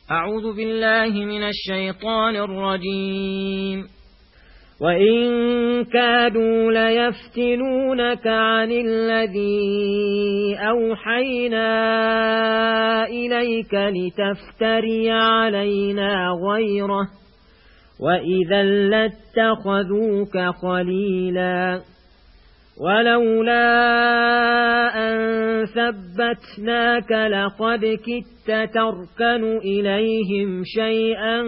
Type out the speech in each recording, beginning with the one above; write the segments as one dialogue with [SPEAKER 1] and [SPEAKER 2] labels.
[SPEAKER 1] أعوذ بالله من الشيطان الرجيم. وإن كادوا ليفتنونك عن الذي أوحينا إليك لتفتري علينا غيره وإذا لاتخذوك خليلا ولولا أن ثبتناك لقد كدت تركن إليهم شيئا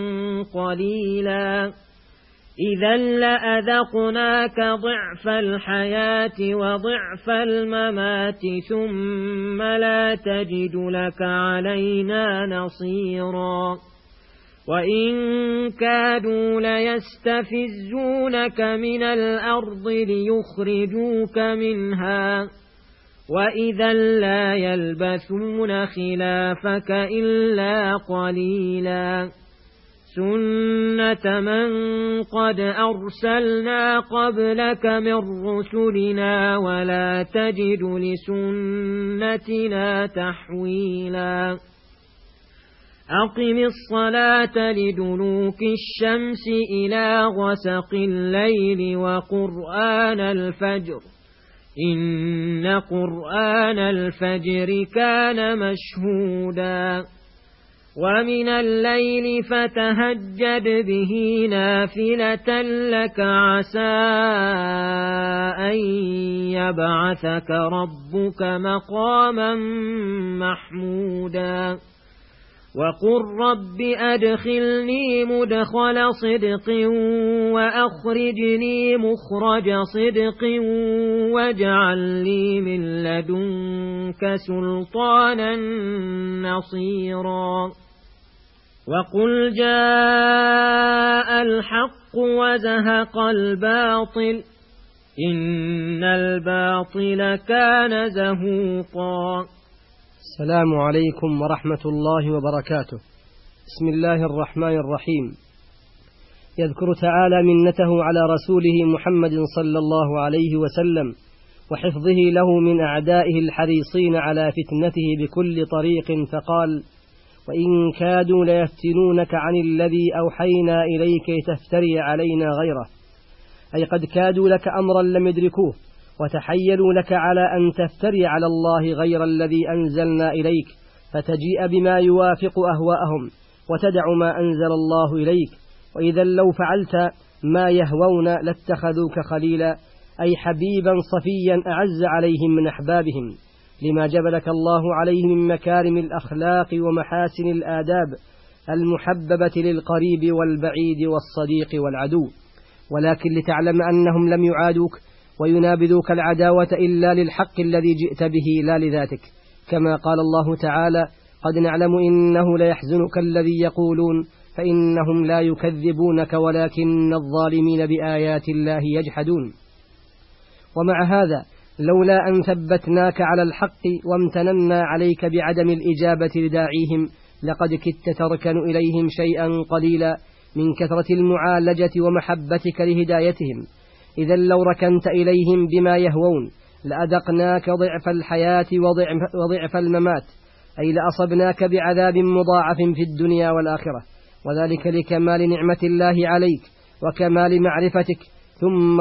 [SPEAKER 1] قليلا إذا لأذقناك ضعف الحياة وضعف الممات ثم لا تجد لك علينا نصيرا وإن كادوا ليستفزونك من الأرض ليخرجوك منها وإذا لا يلبثون خلافك إلا قليلا سنة من قد أرسلنا قبلك من رسلنا ولا تجد لسنتنا تحويلا أقم الصلاة لدلوك الشمس إلى غسق الليل وقرآن الفجر إن قرآن الفجر كان مشهودا ومن الليل فتهجد به نافلة لك عسى أن يبعثك ربك مقاما محمودا وقل رب أدخلني مدخل صدق وأخرجني مخرج صدق واجعل لي من لدنك سلطانا نصيرا وقل جاء الحق وزهق الباطل إن الباطل كان زهوقا.
[SPEAKER 2] السلام عليكم ورحمة الله وبركاته. بسم الله الرحمن الرحيم. يذكر تعالى منته على رسوله محمد صلى الله عليه وسلم وحفظه له من أعدائه الحريصين على فتنته بكل طريق فقال وإن كادوا ليفتنونك عن الذي أوحينا إليك تفتري علينا غيره أي قد كادوا لك أمرا لم يدركوه وتحيلوا لك على أن تفتري على الله غير الذي أنزلنا إليك فتجيء بما يوافق أهواءهم وتدع ما أنزل الله إليك وإذا لو فعلت ما يهوون لاتخذوك خليلا أي حبيبا صفيا أعز عليهم من أحبابهم لما جبلك الله عليه من مكارم الأخلاق ومحاسن الآداب المحببة للقريب والبعيد والصديق والعدو ولكن لتعلم أنهم لم يعادوك وينابذوك العداوة إلا للحق الذي جئت به لا لذاتك كما قال الله تعالى قد نعلم إنه ليحزنك الذي يقولون فإنهم لا يكذبونك ولكن الظالمين بآيات الله يجحدون. ومع هذا لولا أن ثبتناك على الحق وامتننا عليك بعدم الإجابة لداعيهم لقد كدت تركن إليهم شيئا قليلا من كثرة المعالجة ومحبتك لهدايتهم إذا لو ركنت إليهم بما يهوون لأذقناك ضعف الحياة وضعف الممات أي لأصبناك بعذاب مضاعف في الدنيا والآخرة وذلك لكمال نعمة الله عليك وكمال معرفتك ثم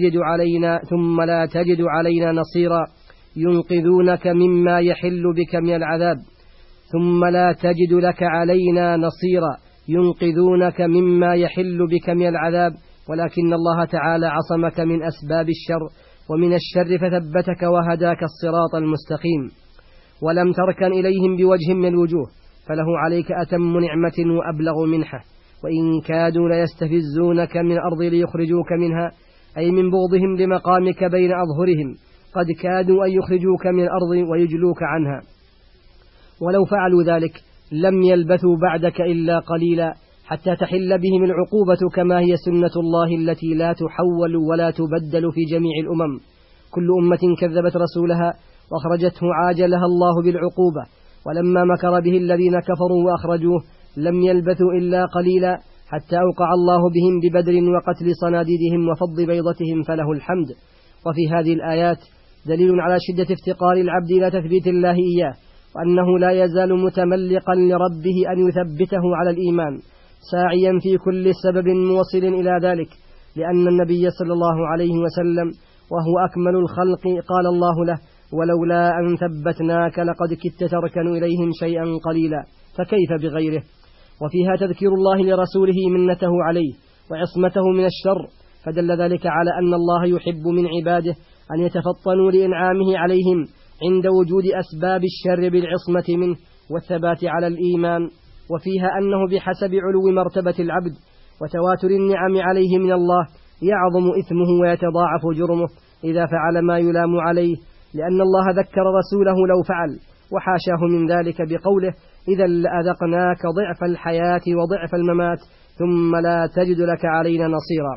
[SPEAKER 2] لا تجد علينا نصيرا ينقذونك مما يحل بك من العذاب ثم لا تجد لك علينا نصيرا ينقذونك مما يحل بك من العذاب ولكن الله تعالى عصمك من أسباب الشر ومن الشر فثبتك وهداك الصراط المستقيم ولم تركن إليهم بوجه من الوجوه فله عليك أتم نعمة وأبلغ منحة وإن كادوا ليستفزونك من الأرض ليخرجوك منها أي من بغضهم لمقامك بين أظهرهم قد كادوا أن يخرجوك من الأرض ويجلوك عنها ولو فعلوا ذلك لم يلبثوا بعدك إلا قليلا حتى تحل بهم العقوبة كما هي سنة الله التي لا تحول ولا تبدل في جميع الأمم كل أمة كذبت رسولها وأخرجته عاجلها الله بالعقوبة ولما مكر به الذين كفروا وأخرجوه لم يلبثوا إلا قليلا حتى أوقع الله بهم ببدر وقتل صناديدهم وفض بيضتهم فله الحمد. وفي هذه الآيات دليل على شدة افتقار العبد إلى تثبيت الله إياه وأنه لا يزال متملقا لربه أن يثبته على الإيمان، ساعيا في كل سبب موصل إلى ذلك، لأن النبي صلى الله عليه وسلم وهو أكمل الخلق قال الله له: ولولا أن ثبتناك لقد كدت تركن إليهم شيئا قليلا، فكيف بغيره. وفيها تذكير الله لرسوله منته عليه وعصمته من الشر، فدل ذلك على أن الله يحب من عباده أن يتفطنوا لإنعامه عليهم عند وجود أسباب الشر بالعصمة منه والثبات على الإيمان. وفيها أنه بحسب علو مرتبة العبد وتواتر النعم عليه من الله يعظم إثمه ويتضاعف جرمه إذا فعل ما يلام عليه، لأن الله ذكر رسوله لو فعل، وحاشاه من ذلك بقوله: إذا لأذقناك ضعف الحياة وضعف الممات ثم لا تجد لك علينا نصيرا.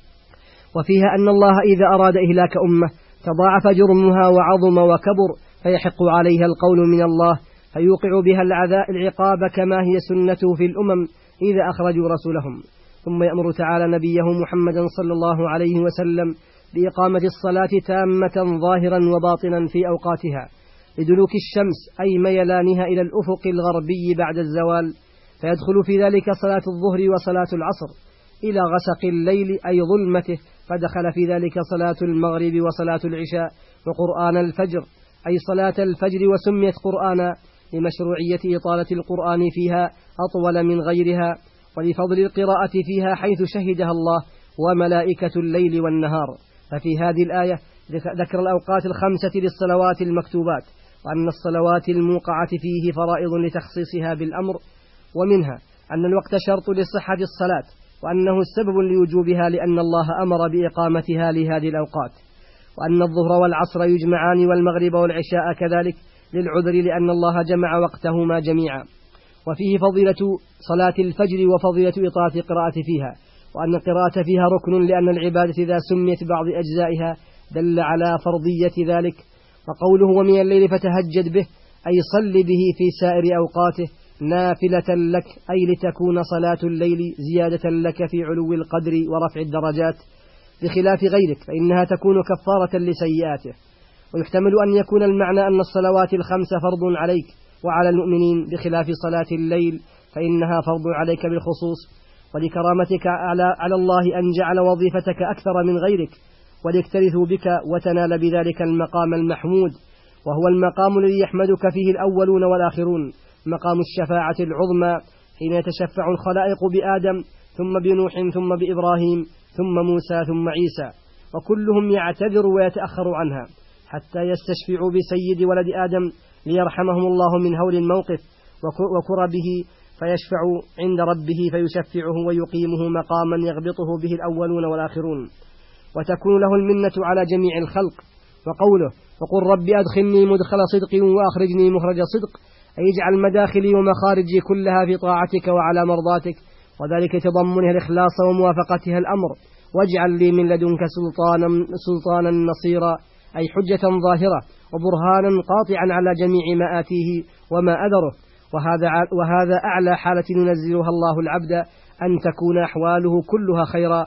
[SPEAKER 2] وفيها أن الله إذا أراد إهلاك أمة تضاعف جرمها وعظم وكبر، فيحق عليها القول من الله فيوقع بها العقاب كما هي سنته في الأمم إذا أخرجوا رسولهم. ثم يأمر تعالى نبيه محمدا صلى الله عليه وسلم بإقامة الصلاة تامة ظاهرا وباطنا في أوقاتها لدلوك الشمس أي ميلانها إلى الأفق الغربي بعد الزوال، فيدخل في ذلك صلاة الظهر وصلاة العصر إلى غسق الليل أي ظلمته، فدخل في ذلك صلاة المغرب وصلاة العشاء وقرآن الفجر أي صلاة الفجر، وسميت قرآنا لمشروعية إطالة القرآن فيها أطول من غيرها، ولفضل القراءة فيها حيث شهدها الله وملائكة الليل والنهار. ففي هذه الآية ذكر الأوقات الخمسة للصلوات المكتوبات، وأن الصلوات الموقعة فيه فرائض لتخصيصها بالأمر، ومنها أن الوقت شرط لصحة الصلاة، وأنه السبب لوجوبها لأن الله أمر بإقامتها لهذه الأوقات، وأن الظهر والعصر يجمعان والمغرب والعشاء كذلك للعذر لأن الله جمع وقتهما جميعا. وفيه فضيلة صلاة الفجر وفضيلة إطالة القراءة فيها، وأن القراءة فيها ركن لأن العبادة إذا سميت بعض أجزائها دل على فرضية ذلك. وقوله ومن الليل فتهجد به أي صل به في سائر أوقاته نافلة لك أي لتكون صلاة الليل زيادة لك في علو القدر ورفع الدرجات بخلاف غيرك، فإنها تكون كفارة لسيئاته. ويحتمل أن يكون المعنى أن الصلوات الخمس فرض عليك وعلى المؤمنين بخلاف صلاة الليل فإنها فرض عليك بالخصوص، ولكرامتك على الله أن جعل وظيفتك أكثر من غيرك وليكترثوا بك وتنال بذلك المقام المحمود، وهو المقام الذي يحمدك فيه الأولون والآخرون، مقام الشفاعة العظمى حين يتشفع الخلائق بآدم ثم بنوح ثم بإبراهيم ثم موسى ثم عيسى، وكلهم يعتذر ويتأخر عنها حتى يستشفعوا بسيد ولد آدم ليرحمهم الله من هول الموقف وكربه، فيشفع عند ربه فيشفعه ويقيمه مقاما يغبطه به الأولون والآخرون، وتكون له المنة على جميع الخلق. وقوله وقل رب أدخلني مدخل صدق وأخرجني مخرج صدق أي اجعل مداخلي ومخارجي كلها في طاعتك وعلى مرضاتك، وذلك تضمنها الإخلاص وموافقتها الأمر، واجعل لي من لدنك سلطانا نصيرا أي حجة ظاهرة وبرهانا قاطعا على جميع ما آتيه وما أذره. وهذا أعلى حالة ينزلها الله العبد، أن تكون أحواله كلها خيرا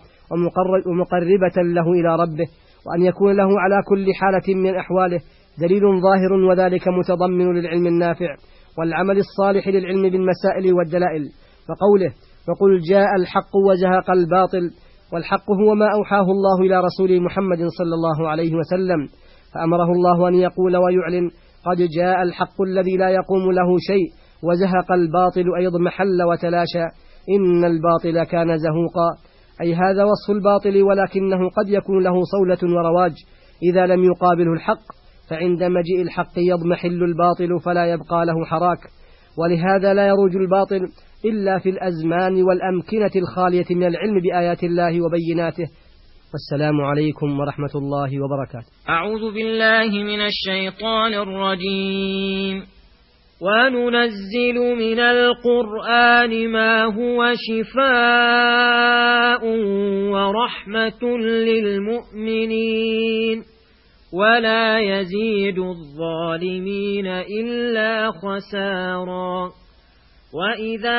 [SPEAKER 2] ومقربة له إلى ربه، وأن يكون له على كل حالة من أحواله دليل ظاهر، وذلك متضمن للعلم النافع والعمل الصالح للعلم بالمسائل والدلائل. وقوله وقل جاء الحق وزهق الباطل، والحق هو ما أوحاه الله إلى رسول محمد صلى الله عليه وسلم، فأمره الله أن يقول ويعلن قد جاء الحق الذي لا يقوم له شيء، وزهق الباطل أي اضمحل وتلاشى، إن الباطل كان زهوقا أي هذا وصف الباطل، ولكنه قد يكون له صولة ورواج إذا لم يقابله الحق، فعند مجيء الحق يضمحل الباطل فلا يبقى له حراك، ولهذا لا يروج الباطل إلا في الأزمان والأمكنة الخالية من العلم بآيات الله وبيناته. والسلام عليكم ورحمة الله وبركاته.
[SPEAKER 1] أعوذ بالله من الشيطان الرجيم. وننزل من القرآن ما هو شفاء ورحمة للمؤمنين ولا يزيد الظالمين إلا خسارا. وإذا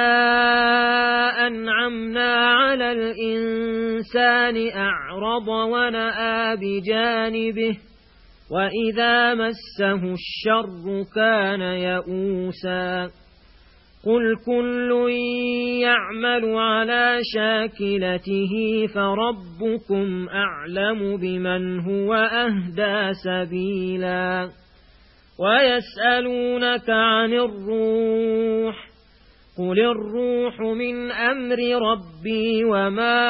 [SPEAKER 1] أنعمنا على الإنسان أعرض ونأى بجانبه وإذا مسه الشر كان يئوسا قل كل يعمل على شاكلته فربكم أعلم بمن هو أهدى سبيلا ويسألونك عن الروح قل الروح من أمر ربي وما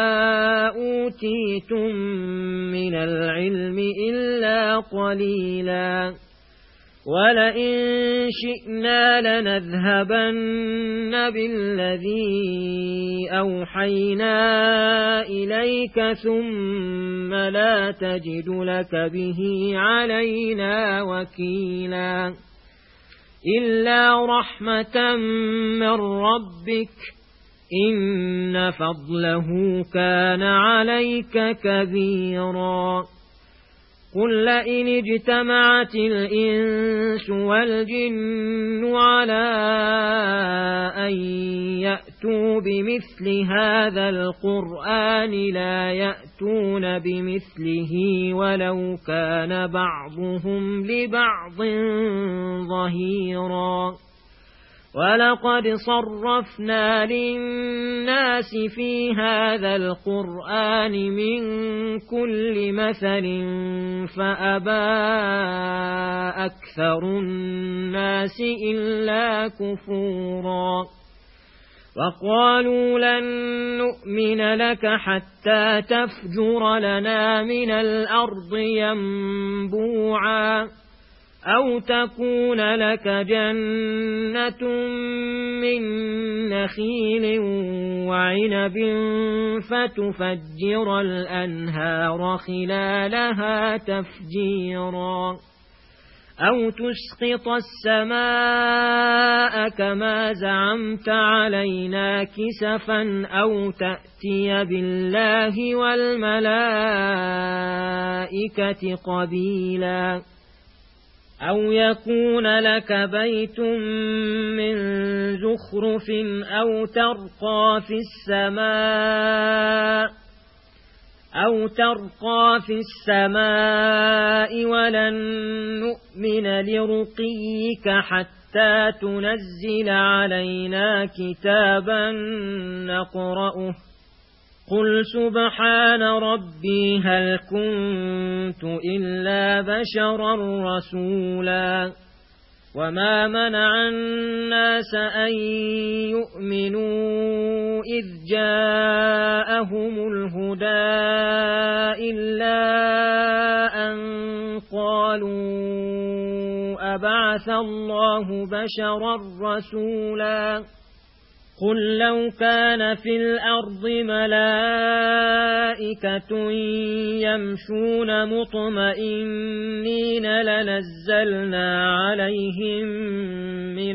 [SPEAKER 1] أوتيتم من العلم إلا قليلا ولئن شئنا لنذهبن بالذي أوحينا إليك ثم لا تجد لك به علينا وكيلا إلا رحمة من ربك إن فضله كان عليك كبيرا قل لئن اجتمعت الإنس والجن على أن يأتوا بمثل هذا القرآن لا يأتون بمثله ولو كان بعضهم لبعض ظهيرا ولقد صرفنا للناس في هذا القرآن من كل مثل فأبى أكثر الناس إلا كفورا وقالوا لن نؤمن لك حتى تفجر لنا من الأرض ينبوعا أو تكون لك جنة من نخيل وعنب فتفجر الأنهار خلالها تفجيرا أو تسقط السماء كما زعمت علينا كسفا أو تأتي بالله والملائكة قبيلا أو يكون لك بيت من زخرف أو ترقى في السماء ولن نؤمن لرقيك حتى تنزل علينا كتابا نقرأه قل سبحان ربي هل كنت إلا بشرا رسولا وما منع الناس أن يؤمنوا إذ جاءهم الهدى إلا أن قالوا أبعث الله بشرا رسولا قل لو كان في الأرض ملائكة يمشون مطمئنين لنزلنا عليهم من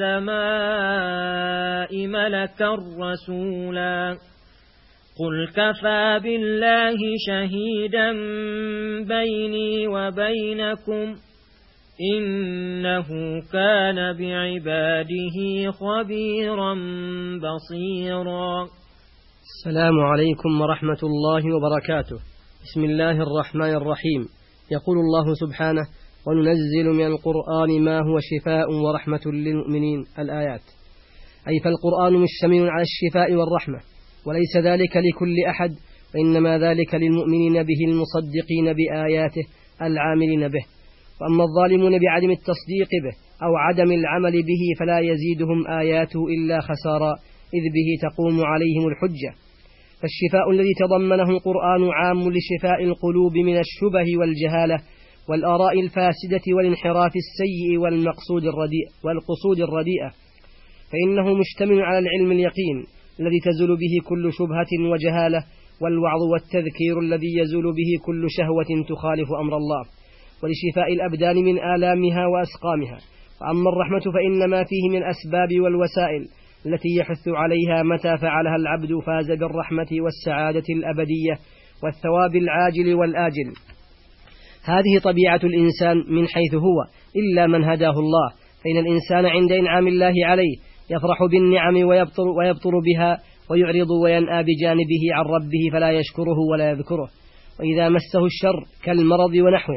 [SPEAKER 1] السماء ملكا رسولا قل كفى بالله شهيدا بيني وبينكم إنه كان بعباده خبيرا بصيرا.
[SPEAKER 2] السلام عليكم ورحمة الله وبركاته. بسم الله الرحمن الرحيم. يقول الله سبحانه: وننزل من القرآن ما هو شفاء ورحمة للمؤمنين. الآيات. أي فالقرآن مشتمل على الشفاء والرحمة، وليس ذلك لكل أحد، وإنما ذلك للمؤمنين به المصدقين بآياته العاملين به. وأما الظالمون بعدم التصديق به أو عدم العمل به فلا يزيدهم آياته إلا خسارا، إذ به تقوم عليهم الحجة. فالشفاء الذي تضمنه القرآن عام لشفاء القلوب من الشبه والجهالة والآراء الفاسدة والانحراف السيء والقصود الرديئة، فإنه مشتمل على العلم اليقين الذي تزول به كل شبهة وجهالة، والوعظ والتذكير الذي يزول به كل شهوة تخالف أمر الله، ولشفاء الأبدان من آلامها وأسقامها. وأما الرحمة فإنما فيه من الأسباب والوسائل التي يحث عليها متى فعلها العبد فاز بالرحمة والسعادة الأبدية والثواب العاجل والآجل. هذه طبيعة الإنسان من حيث هو، إلا من هداه الله، فإن الإنسان عند إنعام الله عليه يفرح بالنعم ويبطر بها ويعرض وينأى بجانبه عن ربه فلا يشكره ولا يذكره. وإذا مسه الشر كالمرض ونحوه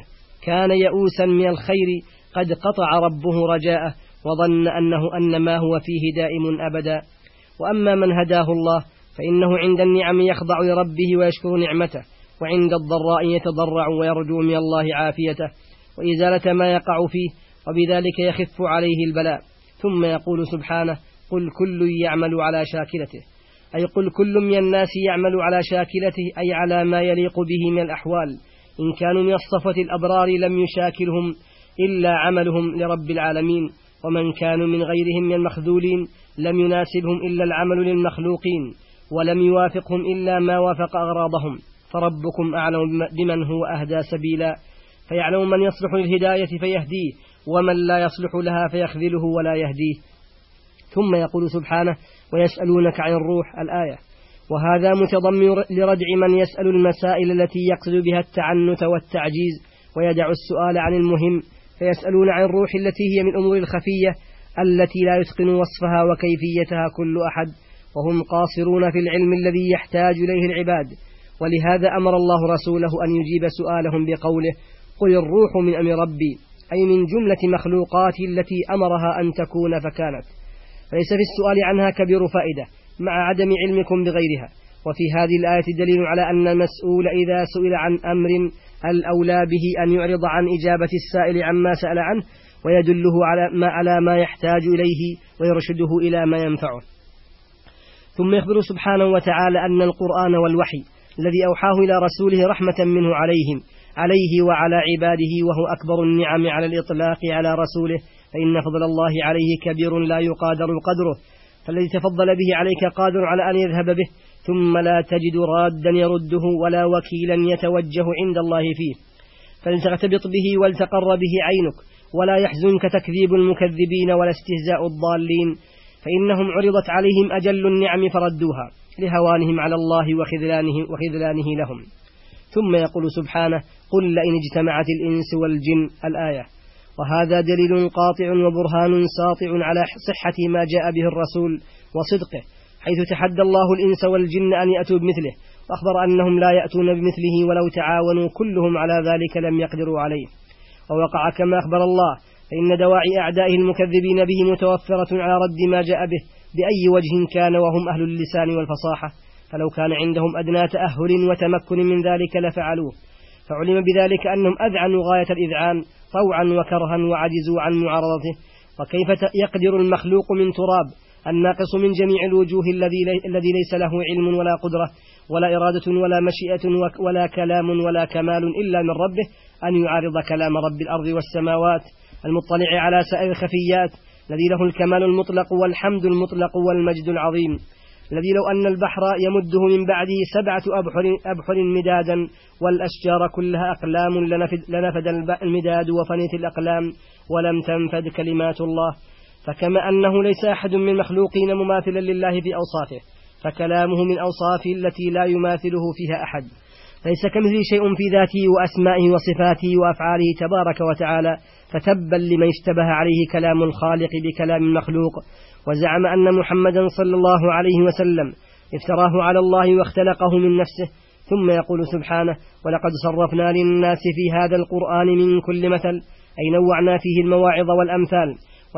[SPEAKER 2] كان يئوسا من الخير قد قطع ربه رجاءه وظن أن ما هو فيه دائم أبدا. وأما من هداه الله فإنه عند النعم يخضع لربه ويشكر نعمته، وعند الضراء يتضرع ويرجو من الله عافيته وإزالة ما يقع فيه، وبذلك يخف عليه البلاء. ثم يقول سبحانه: قل كل يعمل على شاكلته، أي قل كل من الناس يعمل على شاكلته، أي على ما يليق به من الأحوال. إن كانوا من الصفة الأبرار لم يشاكلهم إلا عملهم لرب العالمين، ومن كانوا من غيرهم من المخذولين لم يناسبهم إلا العمل للمخلوقين، ولم يوافقهم إلا ما وافق أغراضهم. فربكم أعلم بمن هو أهدى سبيلا، فيعلم من يصلح للهداية فيهديه، ومن لا يصلح لها فيخذله ولا يهديه. ثم يقول سبحانه: ويسألونك عن الروح، الآية. وهذا متضمن لردع من يسأل المسائل التي يقصد بها التعنت والتعجيز ويدع السؤال عن المهم، فيسألون عن الروح التي هي من الأمور الخفية التي لا يتقن وصفها وكيفيتها كل أحد، وهم قاصرون في العلم الذي يحتاج إليه العباد. ولهذا أمر الله رسوله أن يجيب سؤالهم بقوله: قل الروح من أمر ربي، أي من جملة مخلوقاته التي أمرها أن تكون فكانت. فليس في السؤال عنها كبير فائدة مع عدم علمكم بغيرها. وفي هذه الآية دليل على أن المسؤول إذا سئل عن أمر الأولى به أن يعرض عن إجابة السائل عما سأل عنه، ويدله على ما يحتاج إليه ويرشده إلى ما ينفعه. ثم يخبر سبحانه وتعالى أن القرآن والوحي الذي أوحاه إلى رسوله رحمة منه عليه وعلى عباده، وهو أكبر النعم على الإطلاق على رسوله، فإن فضل الله عليه كبير لا يقادر قدره. فالذي تفضل به عليك قادر على أن يذهب به، ثم لا تجد رادا يرده ولا وكيلا يتوجه عند الله فيه. فلتغتبط به ولتقر به عينك، ولا يحزنك تكذيب المكذبين ولا استهزاء الضالين، فإنهم عرضت عليهم أجل النعم فردوها لهوانهم على الله وخذلانه لهم. ثم يقول سبحانه: قل لئن اجتمعت الإنس والجن، الآية. وهذا دليل قاطع وبرهان ساطع على صحة ما جاء به الرسول وصدقه، حيث تحدى الله الإنس والجن أن يأتوا بمثله، وأخبر أنهم لا يأتون بمثله ولو تعاونوا كلهم على ذلك لم يقدروا عليه. ووقع كما أخبر الله، فإن دواعي أعدائه المكذبين به متوفرة على رد ما جاء به بأي وجه كان، وهم أهل اللسان والفصاحة، فلو كان عندهم أدنى تأهل وتمكن من ذلك لفعلوه. فعلم بذلك أنهم أذعنوا غاية الإذعان طوعا وكرها وعجزوا عن معارضته. وكيف يقدر المخلوق من تراب الناقص من جميع الوجوه الذي ليس له علم ولا قدرة ولا إرادة ولا مشيئة ولا كلام ولا كمال إلا من ربه أن يعارض كلام رب الأرض والسماوات المطلع على سائر الخفيات، الذي له الكمال المطلق والحمد المطلق والمجد العظيم، الذي لو أن البحر يمده من بعده 7 أبحر مدادا والأشجار كلها أقلام لنفد المداد وفنيت الأقلام ولم تنفد كلمات الله. فكما أنه ليس أحد من المخلوقين مماثلا لله في أوصافه، فكلامه من أوصافه التي لا يماثله فيها أحد، ليس كمثله شيء في ذاته وأسمائه وصفاته وأفعاله تبارك وتعالى. فتبا لمن اشتبه عليه كلام الخالق بكلام المخلوق، وزعم أن محمدا صلى الله عليه وسلم افتراه على الله واختلقه من نفسه. ثم يقول سبحانه: ولقد صرفنا للناس في هذا القرآن من كل مثل، أي نوعنا فيه المواعظ والأمثال،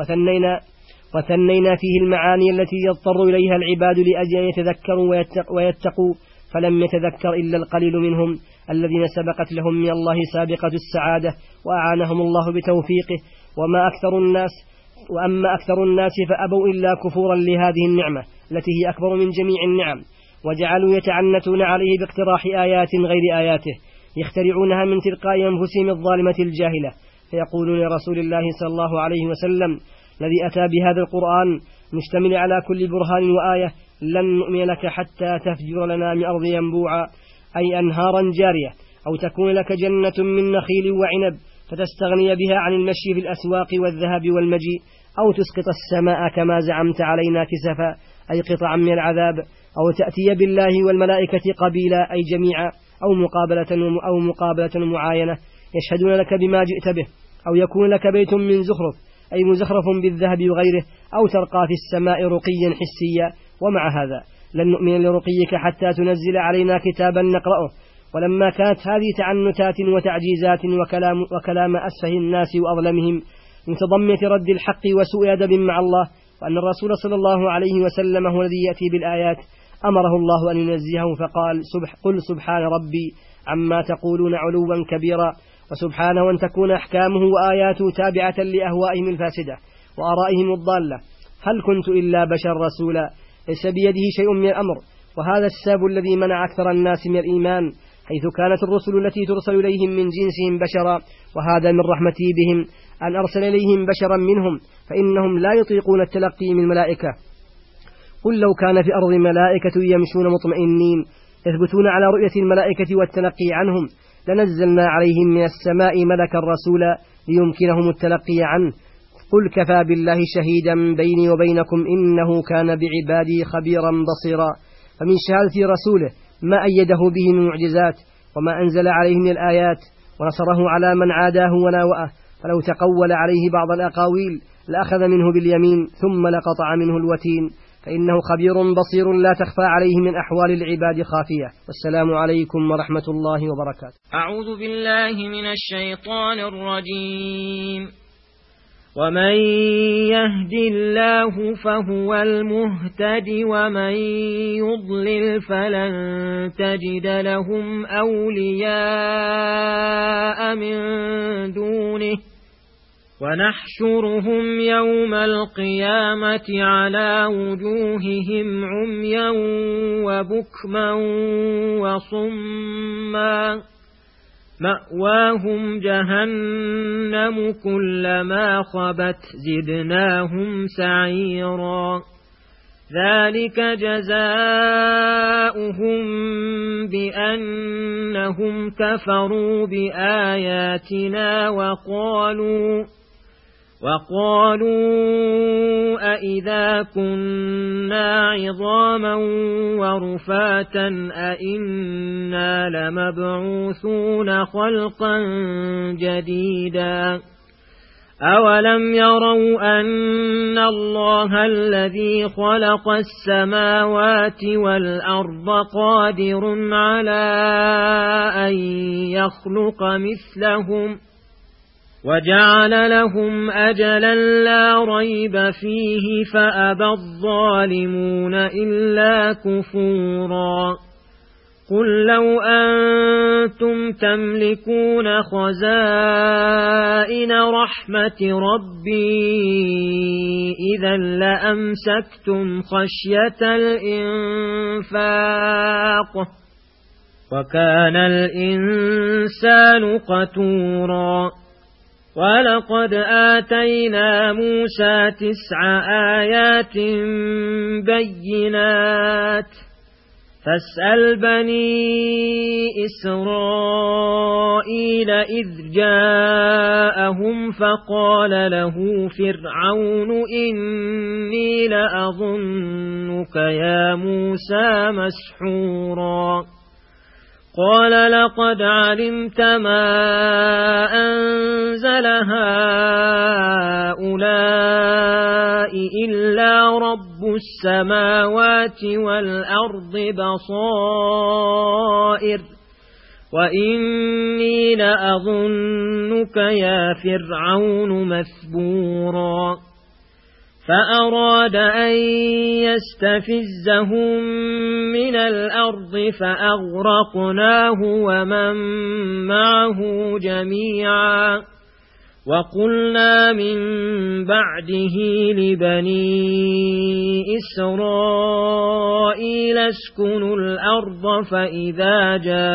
[SPEAKER 2] وثنينا فيه المعاني التي يضطر إليها العباد لأجل أن يتذكروا ويتقوا، فلم يتذكر إلا القليل منهم الذين سبقت لهم من الله سابقة السعادة وأعانهم الله بتوفيقه. وأما أكثر الناس فأبوا إلا كفورا لهذه النعمة التي هي أكبر من جميع النعم، وجعلوا يتعنتون عليه باقتراح آيات غير آياته يخترعونها من تلقاء أنفسهم الظالمة الجاهلة، فيقولون لرسول الله صلى الله عليه وسلم الذي أتى بهذا القرآن مشتمل على كل برهان وآية: لن نؤمن لك حتى تفجر لنا من أرض ينبوعا، أي أنهارا جارية، أو تكون لك جنة من نخيل وعنب فتستغني بها عن المشي في الأسواق والذهاب والمجيء، أو تسقط السماء كما زعمت علينا كسفا، أي قطعا من العذاب، أو تأتي بالله والملائكة قبيلا، أي جميعا، أو مقابلة معاينة يشهدون لك بما جئت به، أو يكون لك بيت من زخرف، أي مزخرف بالذهب وغيره، أو ترقى في السماء رقيا حسيا. ومع هذا لن نؤمن لرقيك حتى تنزل علينا كتابا نقرأه، ولما كانت هذه تعنتات وتعجيزات وكلام أسفه الناس وأظلمهم من تضمية رد الحق وسوء أدب مع الله، وأن الرسول صلى الله عليه وسلم هو الذي يأتي بالآيات أمره الله أن ينزهه فقال قل سبحان ربي عما تقولون علوا كبيرا، وسبحانه أن تكون أحكامه وآياته تابعة لأهوائهم الفاسدة وآرائهم الضالة. هل كنت إلا بشر رسولا ليس بيده شيء من الأمر، وهذا السبب الذي منع أكثر الناس من الإيمان، حيث كانت الرسل التي ترسل إليهم من جنسهم بشرا، وهذا من رحمته بهم أن أرسل إليهم بشرا منهم، فإنهم لا يطيقون التلقي من الملائكة. قل لو كان في الأرض ملائكة يمشون مطمئنين يثبتون على رؤية الملائكة والتلقي عنهم لنزلنا عليهم من السماء ملكا رسولا ليمكنهم التلقي عنه. قل كفى بالله شهيدا بيني وبينكم إنه كان بعبادي خبيرا بصيرا. فمن شهادة رسوله ما أيده به من معجزات وما أنزل عليه من الآيات، ونصره على من عاداه وناوأه، فلو تقول عليه بعض الأقاويل لأخذ منه باليمين ثم لقطع منه الوتين، فإنه خبير بصير لا تخفى عليه من أحوال العباد خافية. والسلام عليكم ورحمة الله وبركاته.
[SPEAKER 1] أعوذ بالله من الشيطان الرجيم. ومن يهد الله فهو المهتد ومن يضلل فلن تجد لهم أولياء من دونه ونحشرهم يوم القيامة على وجوههم عميا وبكما وصما مأواهم جهنم كلما خبت زدناهم سعيرا ذلك جزاؤهم بأنهم كفروا بآياتنا وقالوا أئذا كنا عظاما ورفاتا أئنا لمبعوثون خلقا جديدا أولم يروا أن الله الذي خلق السماوات والأرض قادر على أن يخلق مثلهم وجعل لهم أجلا لا ريب فيه فأبى الظالمون إلا كفورا قل لو أنتم تملكون خزائن رحمة ربي إذا لأمسكتم خشية الإنفاق وكان الإنسان قتورا ولقد آتينا موسى 9 آيات بينات فاسأل بني إسرائيل إذ جاءهم فقال له فرعون إني لأظنك يا موسى مسحورا قال لقد علمت ما أنزل هؤلاء إلا رب السماوات والأرض بصائر وإني لأظنك يا فرعون مثبورا فأراد أن يستفزهم من الأرض فأغرقناه ومن معه جميعا وقلنا من بعده لبني إسرائيل اسكنوا الأرض فإذا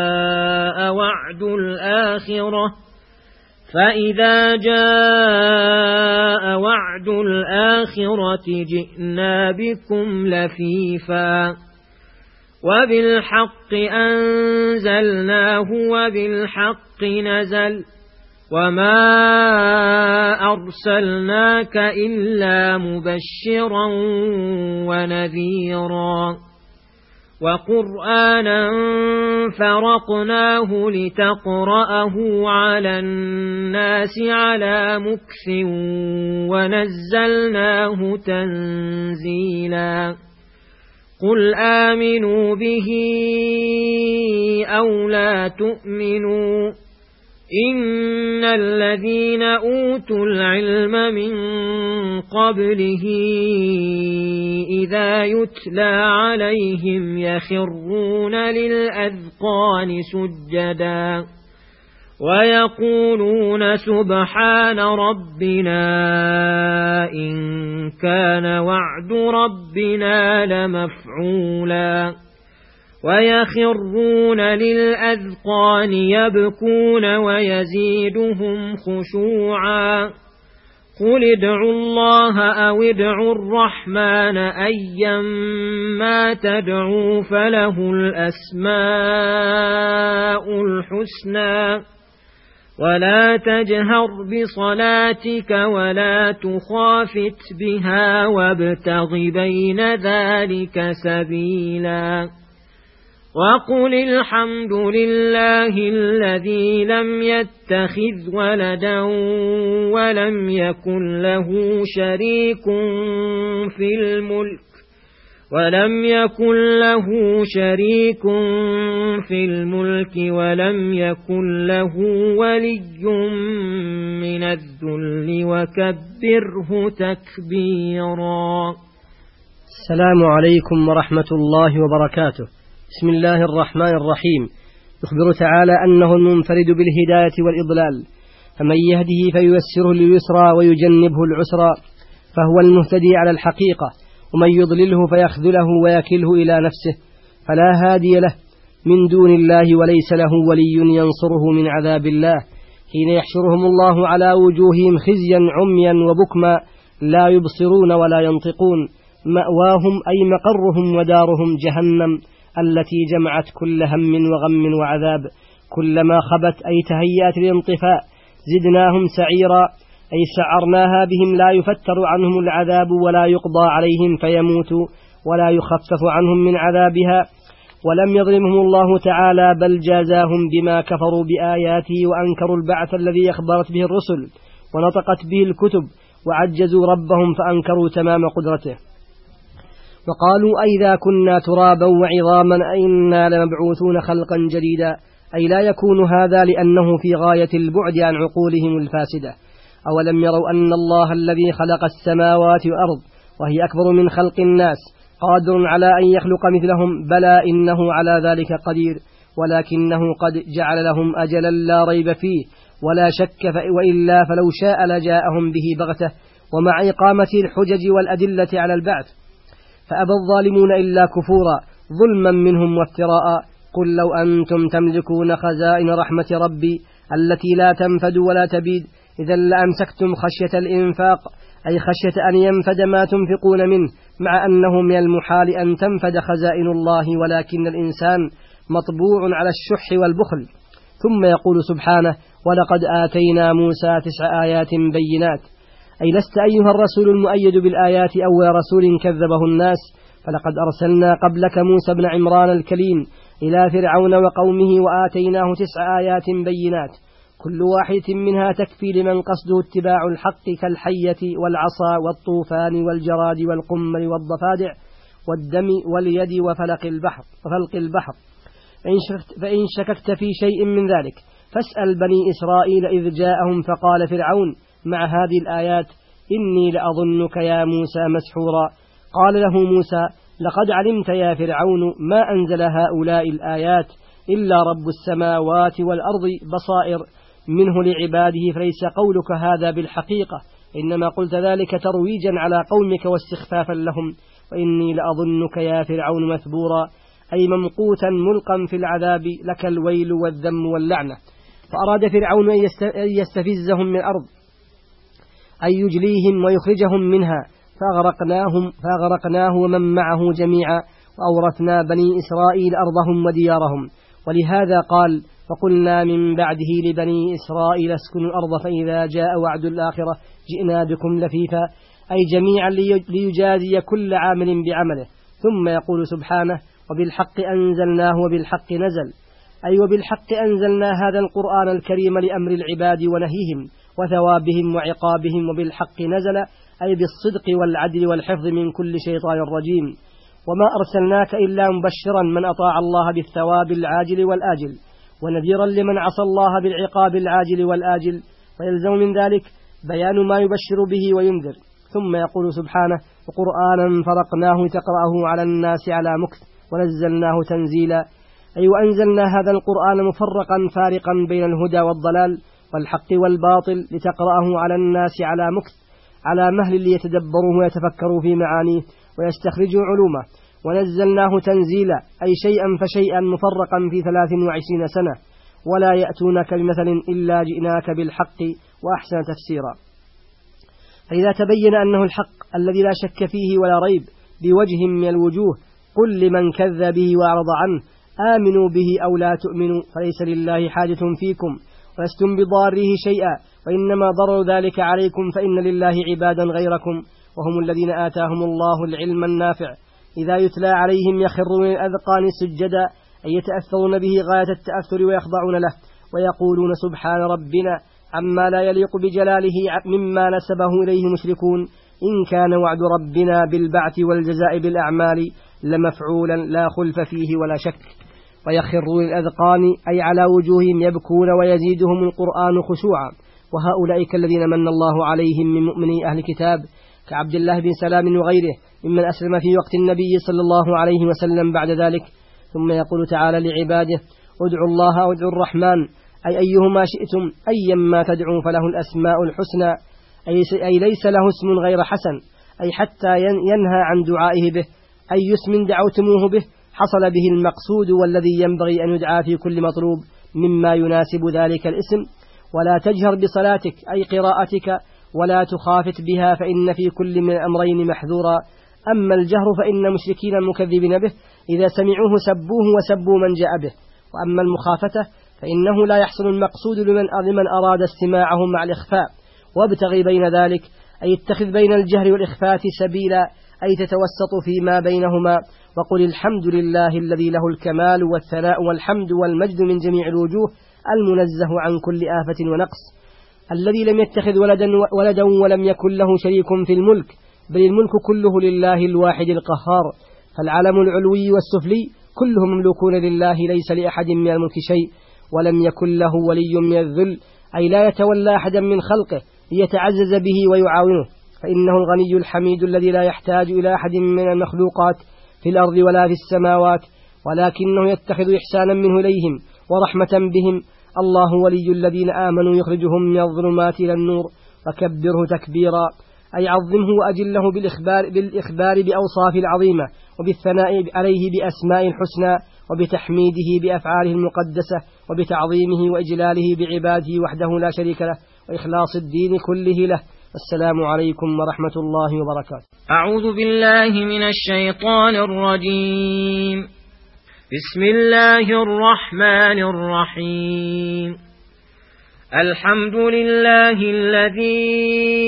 [SPEAKER 1] جاء وعد الآخرة جئنا بكم لفيفا وبالحق أنزلناه وبالحق نزل وما أرسلناك إلا مبشرا ونذيرا وقرآنا فرقناه لتقرأه على الناس على مكث ونزلناه تنزيلا قل آمنوا به أو لا تؤمنوا إن الذين أوتوا العلم من قبله إذا يتلى عليهم يخرون للأذقان سجدا ويقولون سبحان ربنا إن كان وعد ربنا لمفعولا ويخرون للأذقان يبكون ويزيدهم خشوعا قل ادعوا الله أو ادعوا الرحمن أيما تدعوا فله الأسماء الحسنى ولا تجهر بصلاتك ولا تخافت بها وابتغ بين ذلك سبيلا وقل الحمد لله الذي لم يتخذ ولدا ولم يكن له شريك في الملك ولم يكن له ولي من الذل وكبره تكبيرا.
[SPEAKER 2] السلام عليكم ورحمة الله وبركاته. بسم الله الرحمن الرحيم. يخبر تعالى أنه المنفرد بالهداية والإضلال، فمن يهده فييسره لليسرى ويجنبه العسرى، فهو المهتدي على الحقيقة، ومن يضلله فيخذله ويكله إلى نفسه، فلا هادي له من دون الله وليس له ولي ينصره من عذاب الله حين يحشرهم الله على وجوههم خزيا عميا وبكما لا يبصرون ولا ينطقون، مأواهم أي مقرهم ودارهم جهنم التي جمعت كل هم وغم وعذاب، كلما خبت أي تهيأت للانطفاء زدناهم سعيرا أي سعرناها بهم لا يفتر عنهم العذاب ولا يقضى عليهم فيموتوا ولا يخفف عنهم من عذابها. ولم يظلمهم الله تعالى بل جازاهم بما كفروا بآياته وأنكروا البعث الذي أخبرت به الرسل ونطقت به الكتب وعجزوا ربهم فأنكروا تمام قدرته، وقالوا أئذا كنا ترابا وعظاما أئنا لمبعوثون خلقا جديدا، أي لا يكون هذا لأنه في غاية البعد عن عقولهم الفاسدة. أولم يروا أن الله الذي خلق السماوات والأرض وهي أكبر من خلق الناس قادر على أن يخلق مثلهم، بلى إنه على ذلك قدير، ولكنه قد جعل لهم أجلا لا ريب فيه ولا شك وإلا فلو شاء لجاءهم به بغتة ومع إقامة الحجج والأدلة على البعث، فأبى الظالمون إلا كفورا ظلما منهم وافتراء. قل لو أنتم تملكون خزائن رحمة ربي التي لا تنفد ولا تبيد إذا لأمسكتم خشية الإنفاق، أي خشية أن ينفد ما تنفقون منه، مع أنه من المحال أن تنفد خزائن الله، ولكن الإنسان مطبوع على الشح والبخل. ثم يقول سبحانه: ولقد آتينا موسى 9 آيات بينات، أي لست أيها الرسول المؤيد بالآيات أول رسول كذبه الناس، فلقد أرسلنا قبلك موسى بن عمران الكليم إلى فرعون وقومه وآتيناه 9 آيات بينات، كل واحدة منها تكفي لمن قصده اتباع الحق كالحية والعصا والطوفان والجراد والقمل والضفادع والدم واليد وفلق البحر. فإن شككت في شيء من ذلك فاسأل بني إسرائيل إذ جاءهم فقال فرعون مع هذه الآيات: إني لأظنك يا موسى مسحورا. قال له موسى: لقد علمت يا فرعون ما أنزل هؤلاء الآيات إلا رب السماوات والأرض بصائر منه لعباده، فليس قولك هذا بالحقيقة، إنما قلت ذلك ترويجا على قومك واستخفافا لهم، وإني لأظنك يا فرعون مثبورا، أي ممقوتا ملقا في العذاب، لك الويل والذم واللعنة. فأراد فرعون أن يستفزهم من الأرض، أن يجليهم ويخرجهم منها، فأغرقناه ومن معه جميعا، وأورثنا بني إسرائيل أرضهم وديارهم. ولهذا قال: فقلنا من بعده لبني إسرائيل اسكنوا الأرض فإذا جاء وعد الآخرة جئنا بكم لفيفا، أي جميعا ليجازي كل عامل بعمله. ثم يقول سبحانه: وبالحق أنزلناه وبالحق نزل، أي وبالحق أنزلنا هذا القرآن الكريم لأمر العباد ونهيهم وثوابهم وعقابهم، وبالحق نزل أي بالصدق والعدل والحفظ من كل شيطان رجيم. وما أرسلناك إلا مبشرا من أطاع الله بالثواب العاجل والآجل ونذيرا لمن عصى الله بالعقاب العاجل والآجل، ويلزم من ذلك بيان ما يبشر به وينذر. ثم يقول سبحانه: وقرآنا فرقناه تقرأه على الناس على مكث ونزلناه تنزيلا، أي وأنزلنا هذا القرآن مفرقا فارقا بين الهدى والضلال والحق والباطل لتقرأه على الناس على مكث، على مهل ليتدبروه ويتفكروا في معانيه ويستخرجوا علومه. ونزلناه تنزيلا، أي شيئا فشيئا مفرقا في 23 سنة، ولا يأتونك بمثل إلا جئناك بالحق وأحسن تفسيرا. فإذا تبين أنه الحق الذي لا شك فيه ولا ريب بوجه من الوجوه، قل لمن كذب به وأعرض عنه: آمنوا به أو لا تؤمنوا، فليس لله حاجة فيكم ولستم بضاره شيئا، وإنما ضرر ذلك عليكم، فإن لله عبادا غيركم وهم الذين آتاهم الله العلم النافع، إذا يتلى عليهم يخرون الأذقان سجدا، أي يتأثرون به غاية التأثر ويخضعون له، ويقولون: سبحان ربنا عما لا يليق بجلاله مما نسبه إليه مشركون، إن كان وعد ربنا بالبعث والجزاء بالأعمال لمفعولا لا خلف فيه ولا شك. ويخرون الأذقان، أي على وجوههم يبكون ويزيدهم القرآن خشوعا. وهؤلاء الذين من الله عليهم من مؤمني أهل الكتاب كعبد الله بن سلام وغيره ممن أسلم في وقت النبي صلى الله عليه وسلم بعد ذلك. ثم يقول تعالى لعباده: ادعوا الله أو ادعوا الرحمن، أي أيهما شئتم، أيما تدعوا فله الأسماء الحسنى، أي ليس له اسم غير حسن، أي حتى ينهى عن دعائه به، أي اسم دعوتموه به حصل به المقصود والذي ينبغي أن يدعى في كل مطلوب مما يناسب ذلك الاسم. ولا تجهر بصلاتك، أي قراءتك، ولا تخافت بها، فإن في كل من الأمرين محذورا. أما الجهر فإن مشركين المكذبين به إذا سمعوه سبوه وسبوا من جاء به، وأما المخافة فإنه لا يحصل المقصود لمن أراد استماعه مع الإخفاء. وابتغي بين ذلك، أي اتخذ بين الجهر والإخفاء سبيلا، أي تتوسط فيما بينهما. وقل الحمد لله الذي له الكمال والثناء والحمد والمجد من جميع الوجوه، المنزه عن كل آفة ونقص، الذي لم يتخذ ولدا ولم يكن له شريك في الملك، بل الملك كله لله الواحد القهار، فالعالم العلوي والسفلي كلهم مملوكون لله، ليس لأحد من الملك شيء، ولم يكن له ولي من الذل، أي لا يتولى أحدا من خلقه ليتعزز به ويعاونه، فإنه الغني الحميد الذي لا يحتاج إلى أحد من المخلوقات في الأرض ولا في السماوات، ولكنه يتخذ إحسانا منه إليهم ورحمة بهم. الله ولي الذين آمنوا يخرجهم من الظلمات إلى النور، وكبره تكبيرا، أي عظمه وأجله بالإخبار بأوصاف العظيمة، وبالثناء عليه بأسماء الحسنى، وبتحميده بأفعاله المقدسة، وبتعظيمه وإجلاله بعباده وحده لا شريك له، وإخلاص الدين كله له. السلام عليكم ورحمة الله وبركاته.
[SPEAKER 1] أعوذ بالله من الشيطان الرجيم. بسم الله الرحمن الرحيم. الحمد لله الذي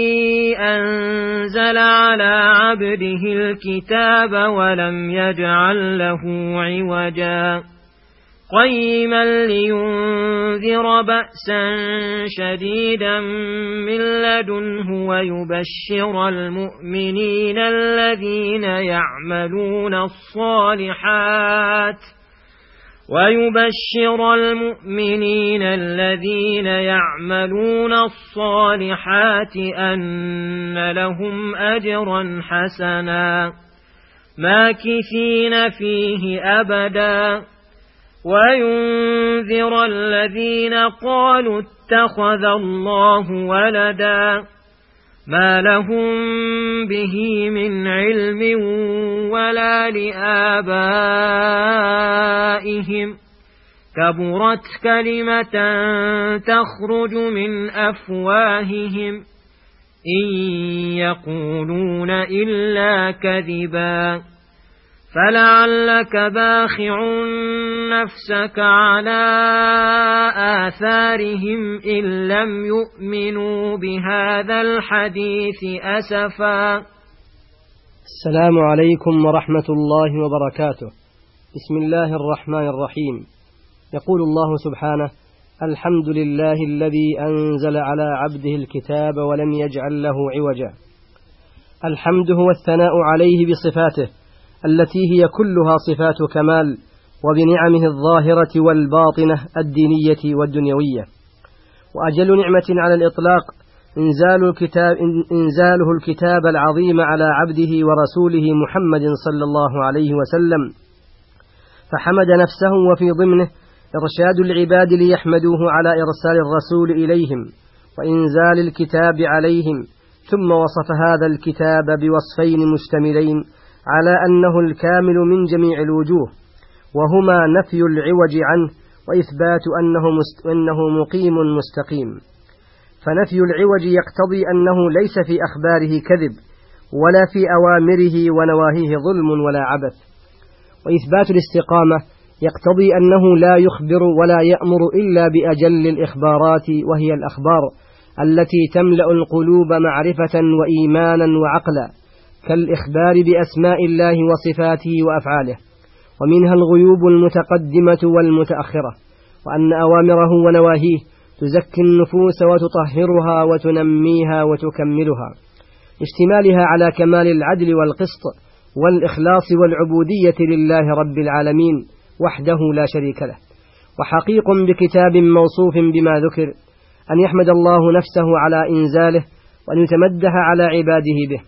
[SPEAKER 1] أنزل على عبده الكتاب ولم يجعل له عوجا، قيما لينذر بأسا شديدا من لدنه ويبشر المؤمنين الذين يعملون الصالحات أن لهم أجرا حسنا ماكثين فيه أبدا، وينذر الذين قالوا اتخذ الله ولدا، ما لهم به من علم ولا لآبائهم، كبرت كلمة تخرج من أفواههم، إن يقولون إلا كذبا، فلعلك باخع نفسك على آثارهم إن لم يؤمنوا بهذا الحديث أسفا.
[SPEAKER 2] السلام عليكم ورحمة الله وبركاته. بسم الله الرحمن الرحيم. يقول الله سبحانه: الحمد لله الذي أنزل على عبده الكتاب ولم يجعل له عوجا. الحمد هو الثناء عليه بصفاته التي هي كلها صفات كمال، وبنعمه الظاهرة والباطنة الدينية والدنيوية. وأجل نعمة على الإطلاق إنزاله الكتاب العظيم على عبده ورسوله محمد صلى الله عليه وسلم، فحمد نفسه وفي ضمنه إرشاد العباد ليحمدوه على إرسال الرسول إليهم وإنزال الكتاب عليهم، ثم وصف هذا الكتاب بوصفين مشتملين على أنه الكامل من جميع الوجوه، وهما نفي العوج عنه وإثبات أنه مقيم مستقيم. فنفي العوج يقتضي أنه ليس في أخباره كذب، ولا في أوامره ونواهيه ظلم ولا عبث. وإثبات الاستقامة يقتضي أنه لا يخبر ولا يأمر إلا بأجل الإخبارات، وهي الأخبار التي تملأ القلوب معرفة وإيمانا وعقلا، كالإخبار بأسماء الله وصفاته وأفعاله، ومنها الغيوب المتقدمة والمتأخرة، وأن أوامره ونواهيه تزكي النفوس وتطهرها وتنميها وتكملها، اشتمالها على كمال العدل والقسط والإخلاص والعبودية لله رب العالمين وحده لا شريك له. وحقيق بكتاب موصوف بما ذكر أن يحمد الله نفسه على إنزاله وأن يتمدح على عباده به.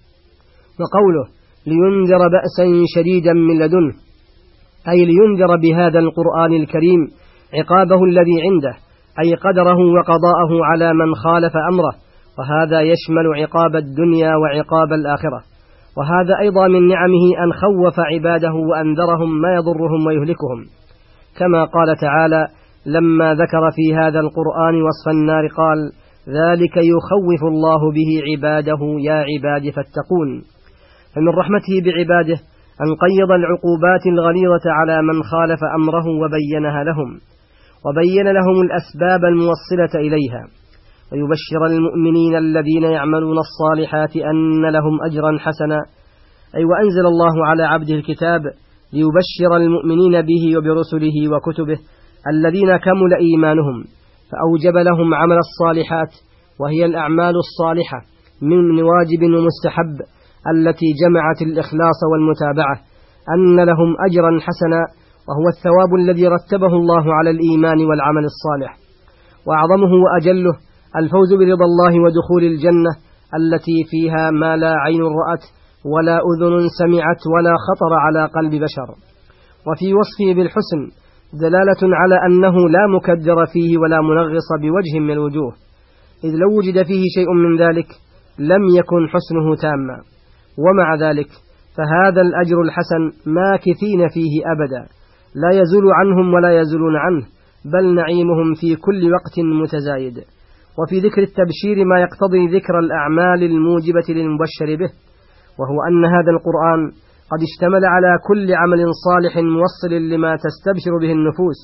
[SPEAKER 2] وقوله لينذر بأسا شديدا من لدنه، أي لينذر بهذا القرآن الكريم عقابه الذي عنده، أي قدره وقضاءه على من خالف أمره، وهذا يشمل عقاب الدنيا وعقاب الآخرة. وهذا أيضا من نعمه أن خوف عباده وأنذرهم ما يضرهم ويهلكهم، كما قال تعالى لما ذكر في هذا القرآن وصف النار قال ذلك يخوف الله به عباده يا عباد فاتقون. فمن رحمته بعباده أن قيض العقوبات الغليظة على من خالف أمره وبينها لهم، وبين لهم الأسباب الموصلة إليها، ويبشر المؤمنين الذين يعملون الصالحات أن لهم أجرا حسنا. أي وأنزل الله على عبده الكتاب ليبشر المؤمنين به وبرسله وكتبه الذين كمل إيمانهم، فأوجب لهم عمل الصالحات، وهي الأعمال الصالحة من واجب ومستحب التي جمعت الإخلاص والمتابعة، أن لهم أجرا حسنا، وهو الثواب الذي رتبه الله على الإيمان والعمل الصالح. وأعظمه وأجله الفوز برضا الله ودخول الجنة التي فيها ما لا عين رأت ولا أذن سمعت ولا خطر على قلب بشر. وفي وصفه بالحسن دلالة على أنه لا مكدر فيه ولا منغص بوجه من الوجوه، إذ لو وجد فيه شيء من ذلك لم يكن حسنه تاما. ومع ذلك فهذا الأجر الحسن ماكثين فيه أبدا، لا يزول عنهم ولا يزولون عنه، بل نعيمهم في كل وقت متزايد. وفي ذكر التبشير ما يقتضي ذكر الأعمال الموجبة للمبشر به، وهو أن هذا القرآن قد اشتمل على كل عمل صالح موصل لما تستبشر به النفوس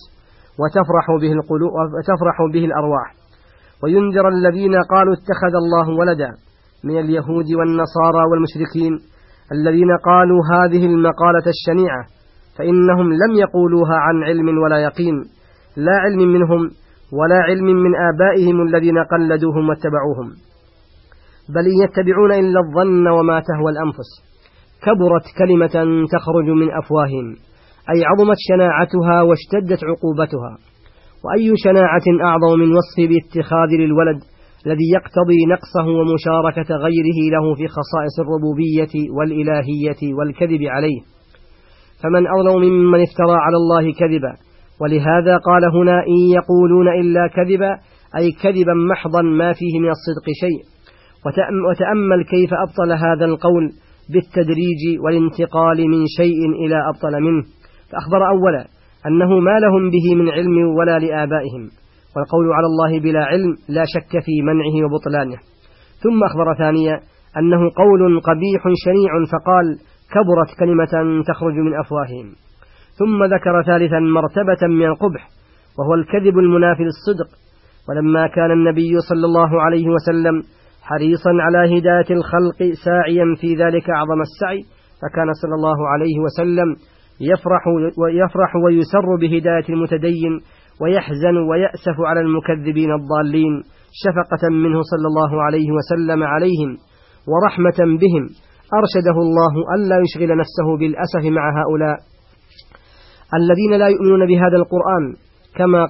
[SPEAKER 2] وتفرح به الأرواح، وينذر الذين قالوا اتخذ الله ولدا من اليهود والنصارى والمشركين الذين قالوا هذه المقالة الشنيعة، فإنهم لم يقولوها عن علم ولا يقين، لا علم منهم ولا علم من آبائهم الذين قلدوهم واتبعوهم، بل يتبعون إلا الظن وما تهوى الأنفس. كبرت كلمة تخرج من أفواههم، أي عظمت شناعتها واشتدت عقوبتها. وأي شناعة أعظم من وصف باتخاذ للولد الذي يقتضي نقصه ومشاركة غيره له في خصائص الربوبية والإلهية والكذب عليه. فمن أظلم ممن افترى على الله كذبا، ولهذا قال هنا إن يقولون إلا كذبا، أي كذبا محضا ما فيه من الصدق شيء. وتأمل كيف أبطل هذا القول بالتدريج والانتقال من شيء إلى أبطل منه، فأخبر أولا أنه ما لهم به من علم ولا لآبائهم، والقول على الله بلا علم لا شك في منعه وبطلانه. ثم أخبر ثانيا أنه قول قبيح شنيع، فقال كبرت كلمة تخرج من أفواههم. ثم ذكر ثالثا مرتبة من القبح، وهو الكذب المنافي للصدق. ولما كان النبي صلى الله عليه وسلم حريصا على هداية الخلق ساعيا في ذلك أعظم السعي، فكان صلى الله عليه وسلم يفرح ويسر بهداية المتدين، ويحزن ويأسف على المكذبين الضالين، شفقة منه صلى الله عليه وسلم عليهم ورحمة بهم، أرشده الله ألا يشغل نفسه بالأسف مع هؤلاء الذين لا يؤمنون بهذا القرآن، كما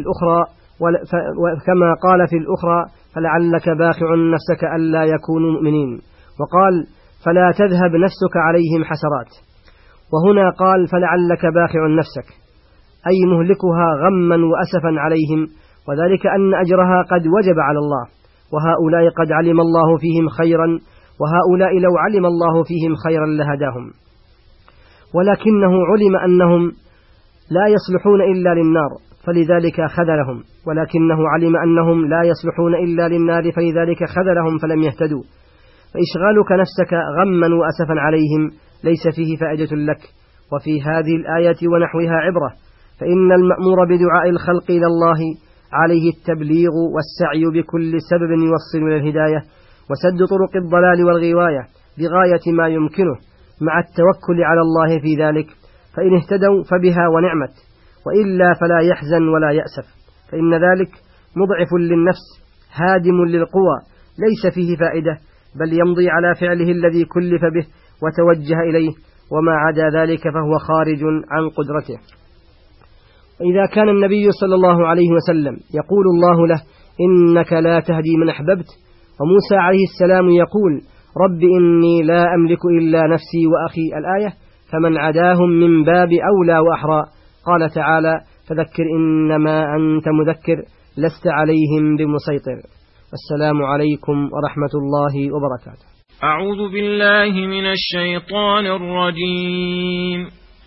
[SPEAKER 2] قال في الأخرى فلعلك باخع نفسك ألا يكونوا مؤمنين، وقال فلا تذهب نفسك عليهم حسرات. وهنا قال فلعلك باخع نفسك، أي مهلكها غما وأسفا عليهم، وذلك أن أجرها قد وجب على الله، وهؤلاء قد علم الله فيهم خيرا، وهؤلاء لو علم الله فيهم خيرا لهداهم، ولكنه علم أنهم لا يصلحون إلا للنار فلذلك خذلهم، ولكنه علم أنهم لا يصلحون إلا للنار فلذلك خذلهم فلم يهتدوا. فإشغالك نفسك غما وأسفا عليهم ليس فيه فائدة لك. وفي هذه الآية ونحوها عبرة، فإن المأمور بدعاء الخلق إلى الله عليه التبليغ والسعي بكل سبب يوصل إلى الهداية، وسد طرق الضلال والغواية بغاية ما يمكنه، مع التوكل على الله في ذلك، فإن اهتدوا فبها ونعمت، وإلا فلا يحزن ولا يأسف، فإن ذلك مضعف للنفس هادم للقوى ليس فيه فائدة، بل يمضي على فعله الذي كلف به وتوجه إليه، وما عدا ذلك فهو خارج عن قدرته. وإذا كان النبي صلى الله عليه وسلم يقول الله له إنك لا تهدي من أحببت، وموسى عليه السلام يقول رب إني لا أملك إلا نفسي وأخي الآية، فمن عداهم من باب أولى وأحرى. قال تعالى فذكر إنما أنت مذكر لست عليهم بمسيطر. السلام عليكم ورحمة الله وبركاته.
[SPEAKER 1] أعوذ بالله من الشيطان الرجيم.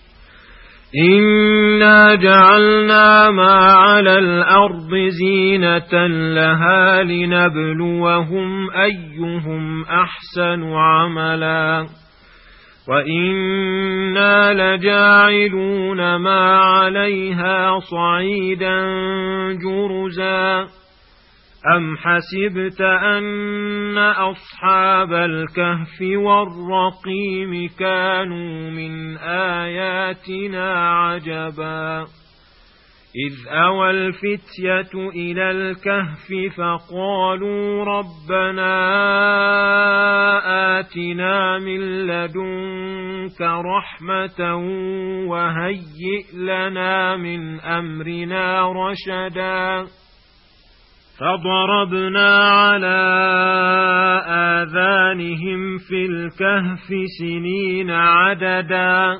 [SPEAKER 1] إنا جعلنا ما على الأرض زينة لها لنبلوهم أيهم أحسن عملا وإنا لجاعلون ما عليها صعيدا جرزا. أم حسبت أن أصحاب الكهف والرقيم كانوا من آياتنا عجبا إذ أوى الفتية إلى الكهف فقالوا ربنا آتنا من لدنك رحمة وهيئ لنا من أمرنا رشدا فضربنا على آذانهم في الكهف سنين عددا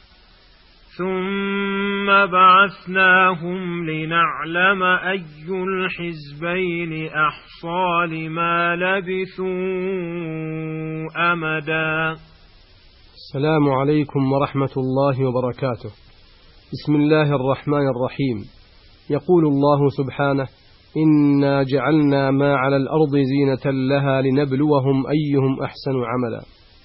[SPEAKER 1] ثم بعثناهم لنعلم أي الحزبين أحصى لما لبثوا أمدا.
[SPEAKER 2] السلام عليكم ورحمة الله وبركاته. بسم الله الرحمن الرحيم. يقول الله سبحانه إنا جعلنا ما على الأرض زينة لها لنبلوهم أيهم أحسن عملا.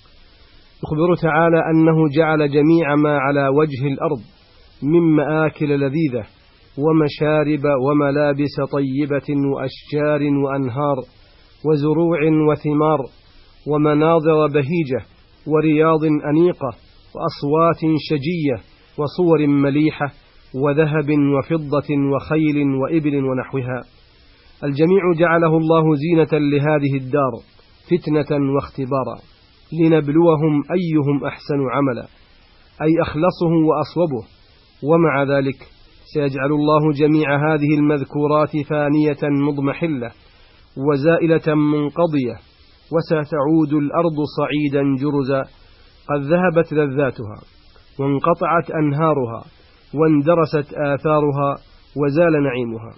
[SPEAKER 2] يخبر تعالى أنه جعل جميع ما على وجه الأرض من مآكل لذيذة ومشارب وملابس طيبة وأشجار وأنهار وزروع وثمار ومناظر بهيجة ورياض أنيقة وأصوات شجية وصور مليحة وذهب وفضة وخيل وإبل ونحوها. الجميع جعله الله زينة لهذه الدار فتنة واختبارا لنبلوهم أيهم أحسن عملا، أي أخلصه وأصوبه. ومع ذلك سيجعل الله جميع هذه المذكورات فانية مضمحلة وزائلة منقضية، وستعود الأرض صعيدا جرزا قد ذهبت لذاتها وانقطعت أنهارها واندرست آثارها وزال نعيمها.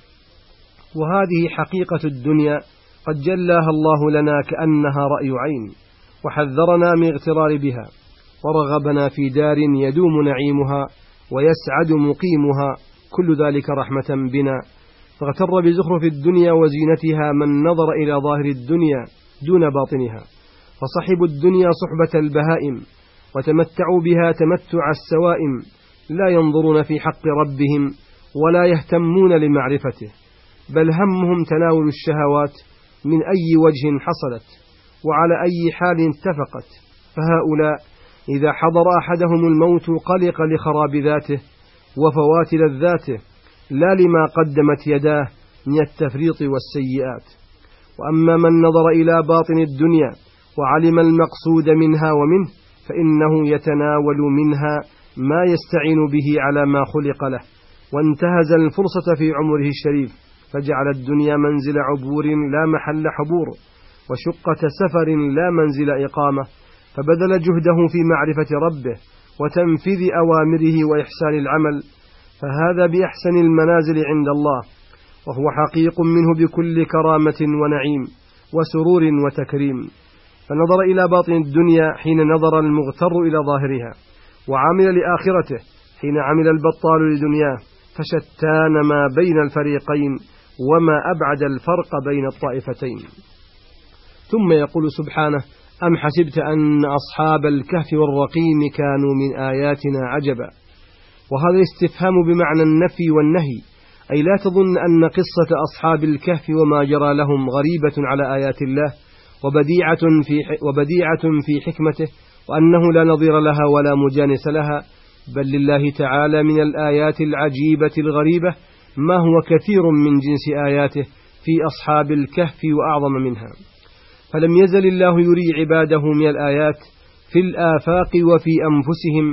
[SPEAKER 2] وهذه حقيقة الدنيا قد جلاها الله لنا كأنها رأي عين، وحذرنا من اغترار بها، ورغبنا في دار يدوم نعيمها ويسعد مقيمها، كل ذلك رحمة بنا. فاغتر بزخرف الدنيا وزينتها من نظر إلى ظاهر الدنيا دون باطنها، فصحبوا الدنيا صحبة البهائم وتمتعوا بها تمتع السوائم، لا ينظرون في حق ربهم ولا يهتمون لمعرفته، بل همهم تناول الشهوات من أي وجه حصلت وعلى أي حال اتفقت. فهؤلاء إذا حضر أحدهم الموت قلق لخراب ذاته وفوات لذاته، لا لما قدمت يداه من التفريط والسيئات. وأما من نظر إلى باطن الدنيا
[SPEAKER 3] وعلم المقصود منها ومنه، فإنه يتناول منها ما يستعين به على ما خلق له، وانتهز الفرصة في عمره الشريف فجعل الدنيا منزل عبور لا محل حبور، وشقة سفر لا منزل إقامة، فبذل جهده في معرفة ربه وتنفيذ أوامره وإحسان العمل، فهذا بأحسن المنازل عند الله، وهو حقيق منه بكل كرامة ونعيم وسرور وتكريم. فنظر إلى باطن الدنيا حين نظر المغتر إلى ظاهرها، وعمل لآخرته حين عمل البطال لدنياه، فشتان ما بين الفريقين وما أبعد الفرق بين الطائفتين. ثم يقول سبحانه: أم حسبت أن أصحاب الكهف والرقيم كانوا من آياتنا عجبا. وهذا الاستفهام بمعنى النفي والنهي، أي لا تظن أن قصة أصحاب الكهف وما جرى لهم غريبة على آيات الله وبديعة في حكمته، وأنه لا نظير لها ولا مجانس لها، بل لله تعالى من الآيات العجيبة الغريبة ما هو كثير من جنس آياته في أصحاب الكهف وأعظم منها. فلم يزل الله يري عباده من الآيات في الآفاق وفي أنفسهم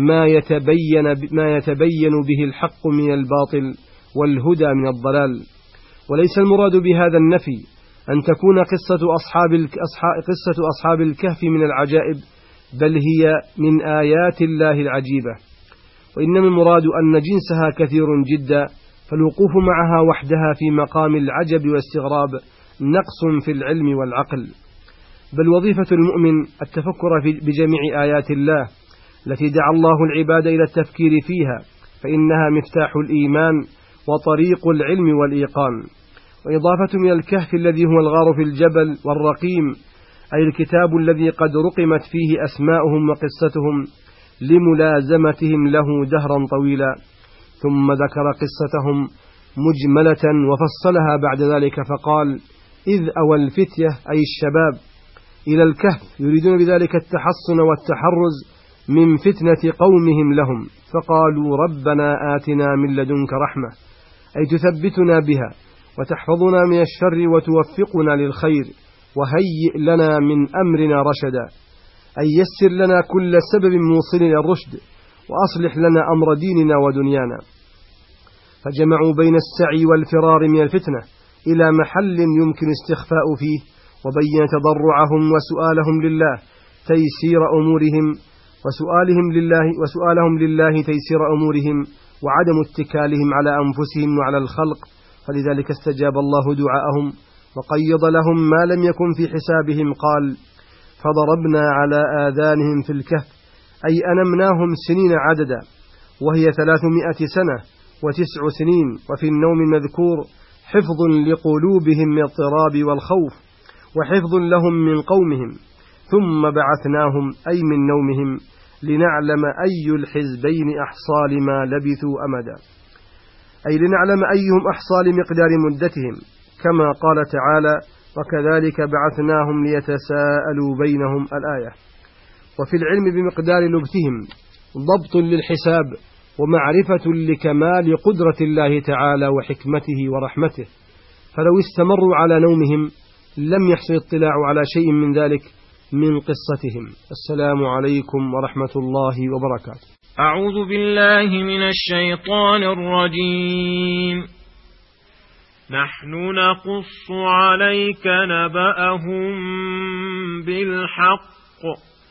[SPEAKER 3] ما يتبين به الحق من الباطل والهدى من الضلال. وليس المراد بهذا النفي أن تكون قصة أصحاب الكهف من العجائب، بل هي من آيات الله العجيبة، وإنما المراد أن جنسها كثير جدا، فالوقوف معها وحدها في مقام العجب والاستغراب نقص في العلم والعقل. بل وظيفة المؤمن التفكر بجميع آيات الله التي دعا الله العباد إلى التفكير فيها، فإنها مفتاح الإيمان وطريق العلم والإيقان. وإضافة من الكهف الذي هو الغار في الجبل والرقيم، أي الكتاب الذي قد رقمت فيه أسماؤهم وقصتهم لملازمتهم له دهرا طويلا. ثم ذكر قصتهم مجملة وفصلها بعد ذلك فقال: إذ أوى الفتية أي الشباب إلى الكهف يريدون بذلك التحصن والتحرز من فتنة قومهم لهم، فقالوا: ربنا آتنا من لدنك رحمة، أي تثبتنا بها وتحفظنا من الشر وتوفقنا للخير، وهيئ لنا من أمرنا رشدا، أي يسر لنا كل سبب موصل إلى الرشد، وأصلح لنا أمر ديننا ودنيانا. فجمعوا بين السعي والفرار من الفتنة إلى محل يمكن استخفاء فيه، وبين تضرعهم وسؤالهم لله تيسير أمورهم وسؤالهم لله تيسير أمورهم، وعدم اتكالهم على أنفسهم وعلى الخلق، فلذلك استجاب الله دعاءهم وقيض لهم ما لم يكن في حسابهم. قال: فضربنا على آذانهم في الكهف، أي أنمناهم سنين عددا، وهي 300 سنة و9 سنين، وفي النوم مذكور حفظ لقلوبهم من الاضطراب والخوف، وحفظ لهم من قومهم. ثم بعثناهم أي من نومهم لنعلم أي الحزبين أحصى لما لبثوا أمدا، أي لنعلم أيهم أحصى لمقدار مدتهم، كما قال تعالى: وكذلك بعثناهم ليتساءلوا بينهم الآية. وفي العلم بمقدار لبثهم ضبط للحساب ومعرفة لكمال قدرة الله تعالى وحكمته ورحمته، فلو استمروا على نومهم لم يحصل اطلاع على شيء من ذلك من قصتهم. السلام عليكم ورحمة الله وبركاته.
[SPEAKER 1] أعوذ بالله من الشيطان الرجيم. نحن نقص عليك نبأهم بالحق،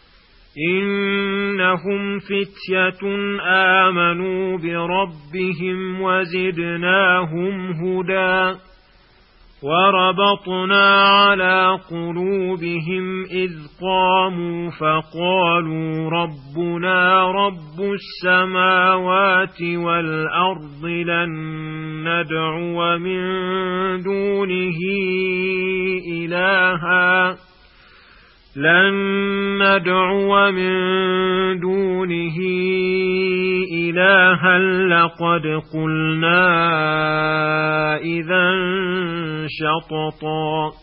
[SPEAKER 1] إنهم فتية آمنوا بربهم وزدناهم هدى، وربطنا على قلوبهم إذ قاموا فقالوا ربنا رب السماوات والأرض لن ندعو من دونه إلها لقد قلنا إذا شططا.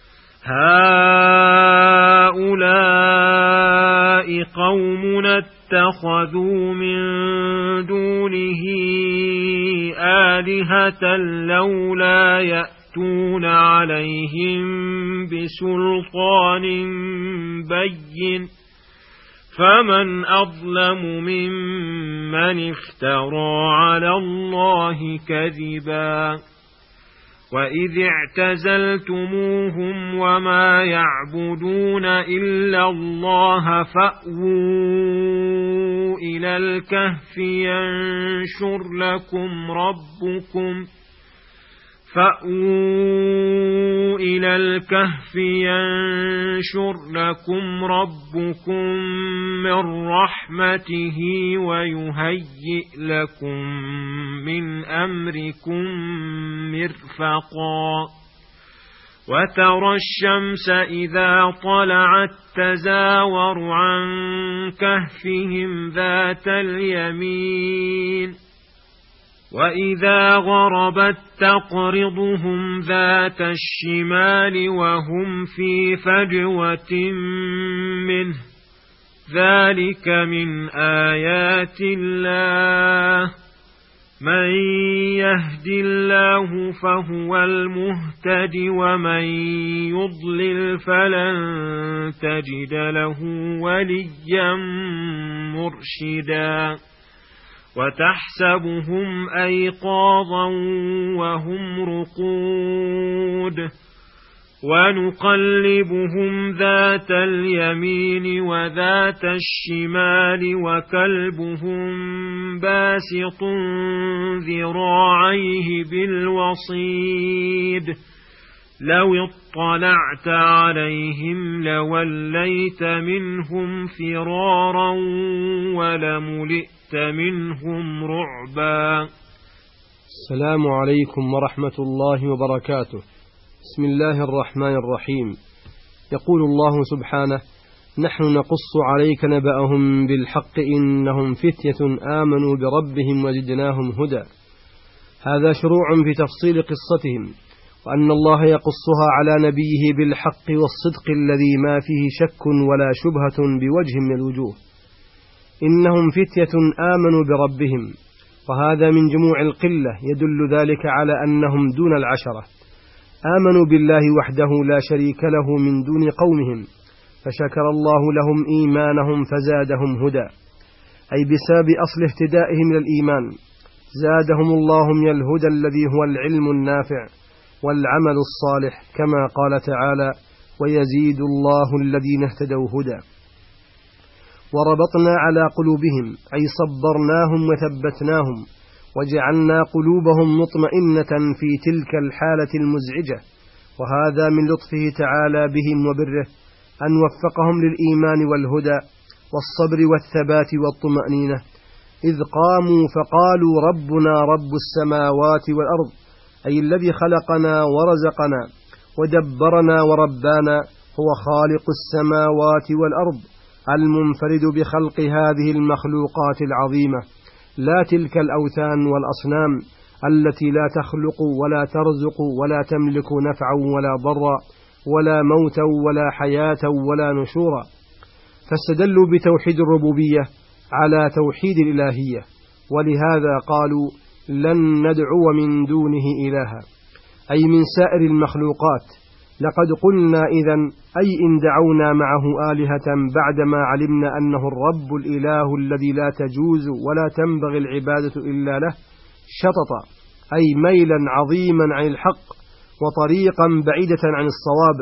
[SPEAKER 1] هؤلاء قومنا اتخذوا من دونه آلهة لولا يأتون
[SPEAKER 4] يأتون عليهم بسلطان بين فمن أظلم ممن افترى على الله كذبا وإذ اعتزلتموهم وما يعبدون إلا الله فأووا إلى الكهف ينشر لكم ربكم من رحمته ويهيئ لكم من أمركم مرفقا وترى الشمس إذا طلعت تزاور عن كهفهم ذات اليمين وإذا غربت تقرضهم ذات الشمال وهم في فجوة منه ذلك من آيات الله من يهد الله فهو المهتد ومن يضلل فلن تجد له وليا مرشدا وتحسبهم أيقاظا وهم رقود ونقلبهم ذات اليمين وذات الشمال وكلبهم باسط ذراعيه بالوصيد لو اطلعت عليهم لوليت منهم فرارا ولملئت منهم رعبا.
[SPEAKER 3] السلام عليكم ورحمة الله وبركاته. بسم الله الرحمن الرحيم. يقول الله سبحانه: نحن نقص عليك نبأهم بالحق إنهم فتية آمنوا بربهم وزدناهم هدى. هذا شروع في تفصيل قصتهم، وأن الله يقصها على نبيه بالحق والصدق الذي ما فيه شك ولا شبهة بوجه من الوجوه. إنهم فتية آمنوا بربهم، وهذا من جموع القلة يدل ذلك على أنهم دون العشرة. آمنوا بالله وحده لا شريك له من دون قومهم، فشكر الله لهم إيمانهم فزادهم هدى، أي بسبب أصل اهتدائهم للإيمان زادهم الله من الهدى الذي هو العلم النافع والعمل الصالح، كما قال تعالى: ويزيد الله الذين اهتدوا هدى. وربطنا على قلوبهم، أي صبرناهم وثبتناهم وجعلنا قلوبهم مطمئنة في تلك الحالة المزعجة، وهذا من لطفه تعالى بهم وبره أن وفقهم للإيمان والهدى والصبر والثبات والطمأنينة، إذ قاموا فقالوا: ربنا رب السماوات والأرض، أي الذي خلقنا ورزقنا ودبرنا وربانا، هو خالق السماوات والأرض المنفرد بخلق هذه المخلوقات العظيمة، لا تلك الأوثان والأصنام التي لا تخلق ولا ترزق ولا تملك نفعا ولا ضرا ولا موتا ولا حياة ولا نشورا. فاستدلوا بتوحيد الربوبية على توحيد الإلهية، ولهذا قالوا: لن ندعو من دونه إلها، أي من سائر المخلوقات. لقد قلنا إذن، أي إن دعونا معه آلهة بعدما علمنا أنه الرب الإله الذي لا تجوز ولا تنبغي العبادة إلا له، شطط، أي ميلا عظيما عن الحق وطريقا بعيدة عن الصواب،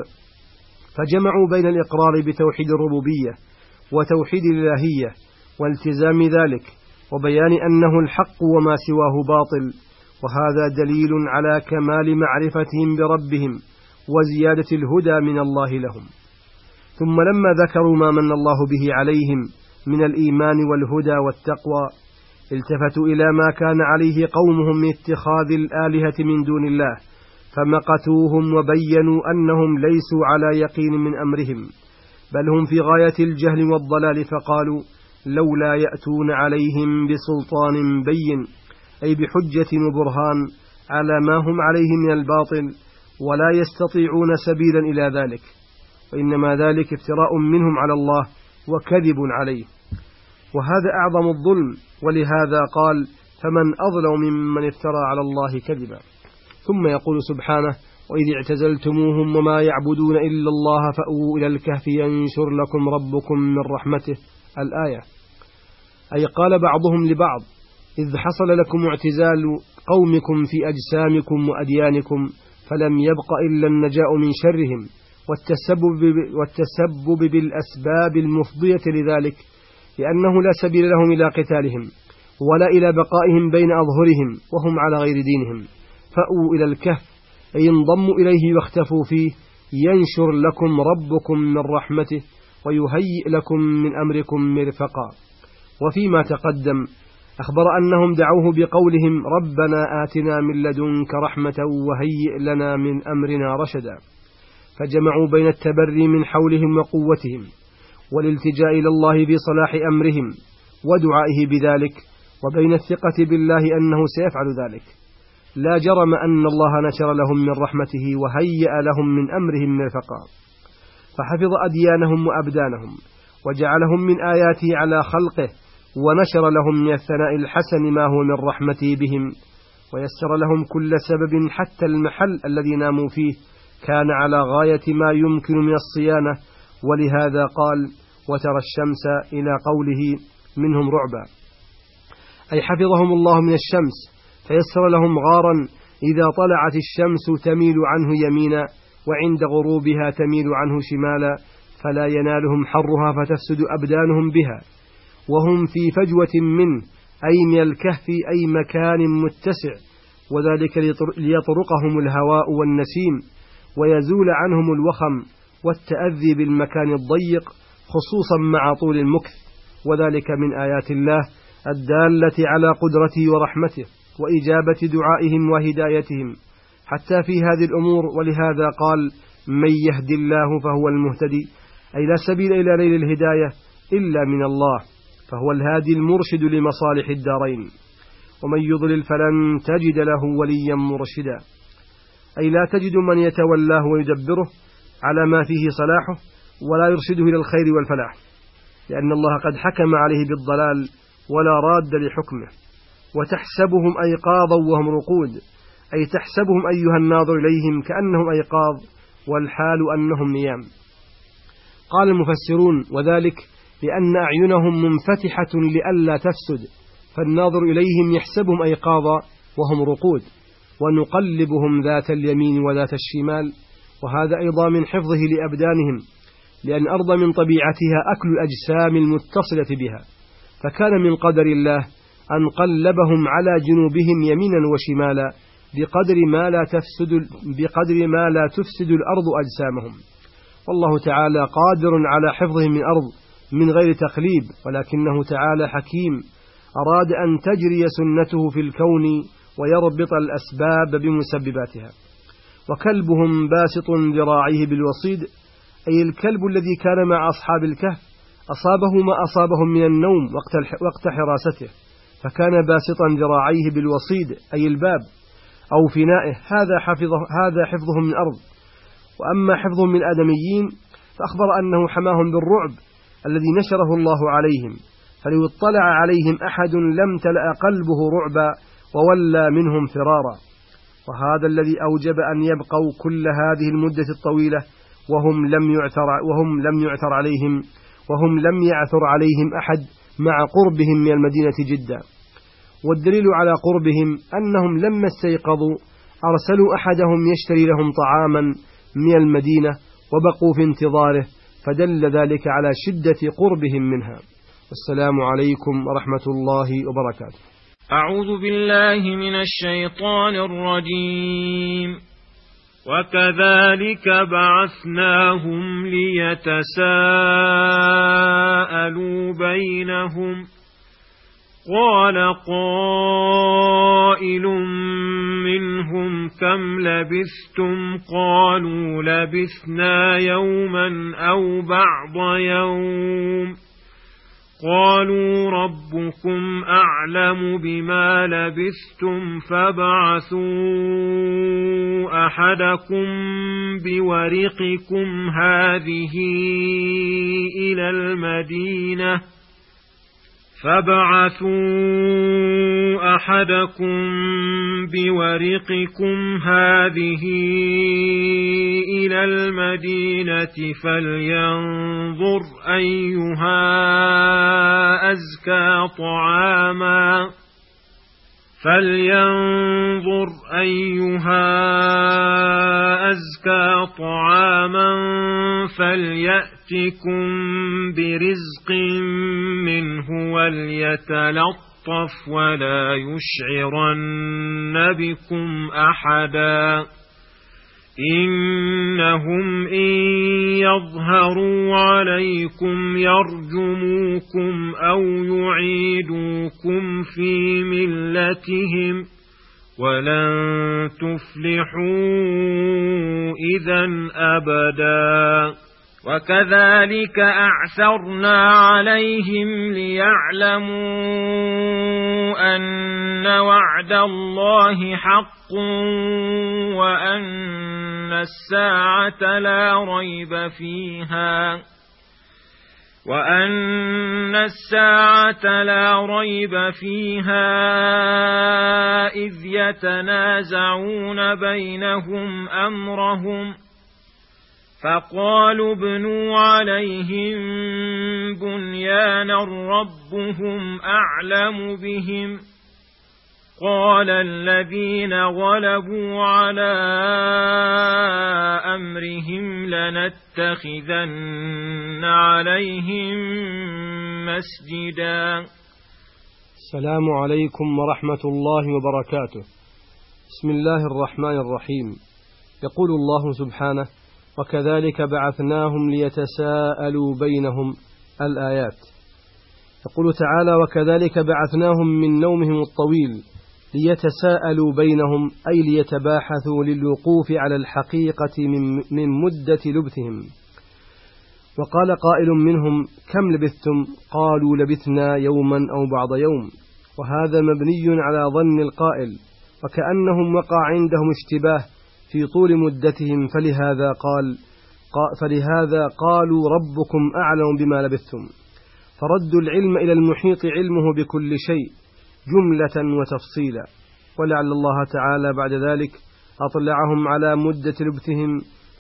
[SPEAKER 3] فجمعوا بين الإقرار بتوحيد الربوبية وتوحيد الإلهية والتزام ذلك وبيان أنه الحق وما سواه باطل، وهذا دليل على كمال معرفتهم بربهم وزيادة الهدى من الله لهم. ثم لما ذكروا ما من الله به عليهم من الإيمان والهدى والتقوى، التفتوا إلى ما كان عليه قومهم من اتخاذ الآلهة من دون الله، فمقتوهم وبينوا أنهم ليسوا على يقين من أمرهم، بل هم في غاية الجهل والضلال، فقالوا: لولا يأتون عليهم بسلطان بين، أي بحجة وبرهان على ما هم عليه من الباطل، ولا يستطيعون سبيلا إلى ذلك، وإنما ذلك افتراء منهم على الله وكذب عليه، وهذا أعظم الظلم، ولهذا قال: فمن أظلم ممن افترى على الله كذبا. ثم يقول سبحانه: وإذ اعتزلتموهم وما يعبدون إلا الله فأووا إلى الكهف ينشر لكم ربكم من رحمته. الآية. أي قال بعضهم لبعض: إذ حصل لكم اعتزال قومكم في أجسامكم وأديانكم فلم يبق إلا النجاء من شرهم والتسبب بالأسباب المفضية لذلك، لأنه لا سبيل لهم إلى قتالهم ولا إلى بقائهم بين أظهرهم وهم على غير دينهم. فأووا إلى الكهف أي انضموا إليه واختفوا فيه، ينشر لكم ربكم من رحمته ويهيئ لكم من أمركم مرفقا. وفيما تقدم أخبر أنهم دعوه بقولهم: ربنا آتنا من لدنك رحمة وهيئ لنا من أمرنا رشدا، فجمعوا بين التبري من حولهم وقوتهم والالتجاء إلى الله بصلاح أمرهم ودعائه بذلك، وبين الثقة بالله أنه سيفعل ذلك. لا جرم أن الله نشر لهم من رحمته وهيئ لهم من أمرهم مرفقا، فحفظ أديانهم وأبدانهم وجعلهم من آياته على خلقه، ونشر لهم من الثناء الحسن ما هو من رحمته بهم، ويسر لهم كل سبب حتى المحل الذي ناموا فيه كان على غاية ما يمكن من الصيانة. ولهذا قال: وترى الشمس إلى قوله منهم رعبا، أي حفظهم الله من الشمس، فيسر لهم غارا إذا طلعت الشمس تميل عنه يمينا وعند غروبها تميل عنه شمالا، فلا ينالهم حرها فتفسد أبدانهم بها، وهم في فجوة منه أي من الكهف أي مكان متسع، وذلك ليطرقهم الهواء والنسيم ويزول عنهم الوخم والتأذي بالمكان الضيق، خصوصا مع طول المكث، وذلك من آيات الله الدالة على قدرته ورحمته وإجابة دعائهم وهدايتهم حتى في هذه الأمور. ولهذا قال: من يهد الله فهو المهتدي، أي لا سبيل إلى نيل الهداية إلا من الله، فهو الهادي المرشد لمصالح الدارين. ومن يضلل فلن تجد له وليا مرشدا، أي لا تجد من يتولاه ويدبره على ما فيه صلاحه ولا يرشده إلى الخير والفلاح، لأن الله قد حكم عليه بالضلال ولا راد لحكمه. وتحسبهم أيقاظا وهم رقود، أي تحسبهم أيها الناظر إليهم كأنهم أيقاظ والحال أنهم نيام. قال المفسرون: وذلك لأن أعينهم منفتحة لئلا تفسد، فالناظر إليهم يحسبهم أيقاظا وهم رقود. ونقلبهم ذات اليمين وذات الشمال، وهذا أيضا من حفظه لأبدانهم، لأن أرض من طبيعتها أكل الأجسام المتصلة بها، فكان من قدر الله أن قلبهم على جنوبهم يمينا وشمالا بقدر ما لا تفسد الأرض أجسامهم. والله تعالى قادر على حفظهم من أرض من غير تقليب، ولكنه تعالى حكيم أراد أن تجري سنته في الكون ويربط الأسباب بمسبباتها. وكلبهم باسط ذراعيه بالوصيد، أي الكلب الذي كان مع أصحاب الكهف أصابه ما أصابهم من النوم وقت حراسته، فكان باسطا ذراعيه بالوصيد أي الباب أو فنائه، هذا حفظهم من الأرض. وأما حفظهم من الآدميين فأخبر أنه حماهم بالرعب الذي نشره الله عليهم، فلو اطلع عليهم أحد لم تلأ قلبه رعبا وولى منهم فرارا. وهذا الذي أوجب أن يبقوا كل هذه المدة الطويلة وهم لم يعثر عليهم أحد مع قربهم من المدينة جدا. والدليل على قربهم أنهم لما استيقظوا أرسلوا أحدهم يشتري لهم طعاما من المدينة وبقوا في انتظاره، فدل ذلك على شدة قربهم منها. والسلام عليكم ورحمة الله وبركاته.
[SPEAKER 1] أعوذ بالله من الشيطان الرجيم. وكذلك بعثناهم ليتساءلوا بينهم، قال قائل منهم كم لبثتم؟ قالوا لبثنا يوما أو بعض يوم. قالوا ربكم أعلم بما لبثتم فابعثوا أحدكم بورقكم هذه إلى المدينة
[SPEAKER 4] أحدكم بورقكم هذه إلى المدينة فلينظر أيها أزكى طعاما فليأتكم برزق منه وليتلطف ولا يشعرن بكم أحدا إنهم إن يظهروا عليكم يرجموكم أو يعيدوكم في ملتهم ولن تفلحوا إذا أبدا وكذلك أعثرنا عليهم ليعلموا أن وعد الله حق وأن الساعة لا ريب فيها إذ يتنازعون بينهم أمرهم فقالوا ابنوا عليهم بنيانا ربهم أعلم بهم قال الذين غلبوا على أمرهم لنتخذن عليهم مسجدا.
[SPEAKER 3] السلام عليكم ورحمة الله وبركاته. بسم الله الرحمن الرحيم. يقول الله سبحانه: وكذلك بعثناهم ليتساءلوا بينهم. الآيات. يقول تعالى: وكذلك بعثناهم من نومهم الطويل ليتساءلوا بينهم، أي ليتباحثوا للوقوف على الحقيقة من مدة لبثهم. وقال قائل منهم: كم لبثتم؟ قالوا: لبثنا يوما أو بعض يوم. وهذا مبني على ظن القائل، وكأنهم وقع عندهم اشتباه في طول مدتهم، فلهذا قالوا ربكم أعلم بما لبثتم، فردوا العلم إلى المحيط علمه بكل شيء جملة وتفصيلا. ولعل الله تعالى بعد ذلك أطلعهم على مدة لبثهم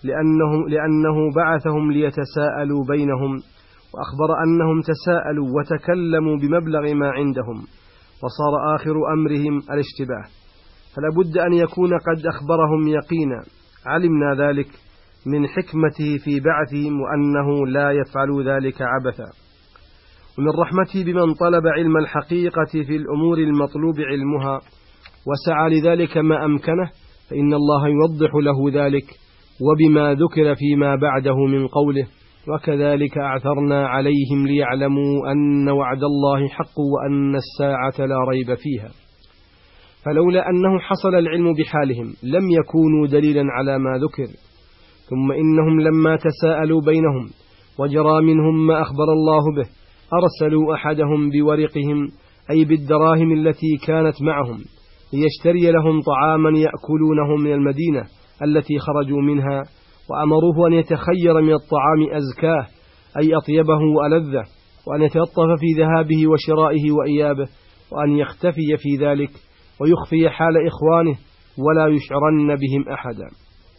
[SPEAKER 3] لأنه بعثهم ليتساءلوا بينهم، وأخبر أنهم تساءلوا وتكلموا بمبلغ ما عندهم، وصار آخر أمرهم الاشتباه، فلا بد أن يكون قد أخبرهم يقينا. علمنا ذلك من حكمته في بعثهم وأنه لا يفعل ذلك عبثا. ومن رحمته بمن طلب علم الحقيقة في الأمور المطلوب علمها وسعى لذلك ما أمكنه، فإن الله يوضح له ذلك وبما ذكر فيما بعده من قوله: وكذلك أعثرنا عليهم ليعلموا أن وعد الله حق وأن الساعة لا ريب فيها. فلولا أنه حصل العلم بحالهم لم يكونوا دليلا على ما ذكر. ثم إنهم لما تساءلوا بينهم وجرى منهم ما أخبر الله به أرسلوا أحدهم بورقهم، أي بالدراهم التي كانت معهم، ليشتري لهم طعاما يأكلونه من المدينة التي خرجوا منها، وأمروه أن يتخير من الطعام أزكاه، أي أطيبه وألذه، وأن يتلطف في ذهابه وشرائه وإيابه، وأن يختفي في ذلك ويخفي حال إخوانه ولا يشعرن بهم أحدا.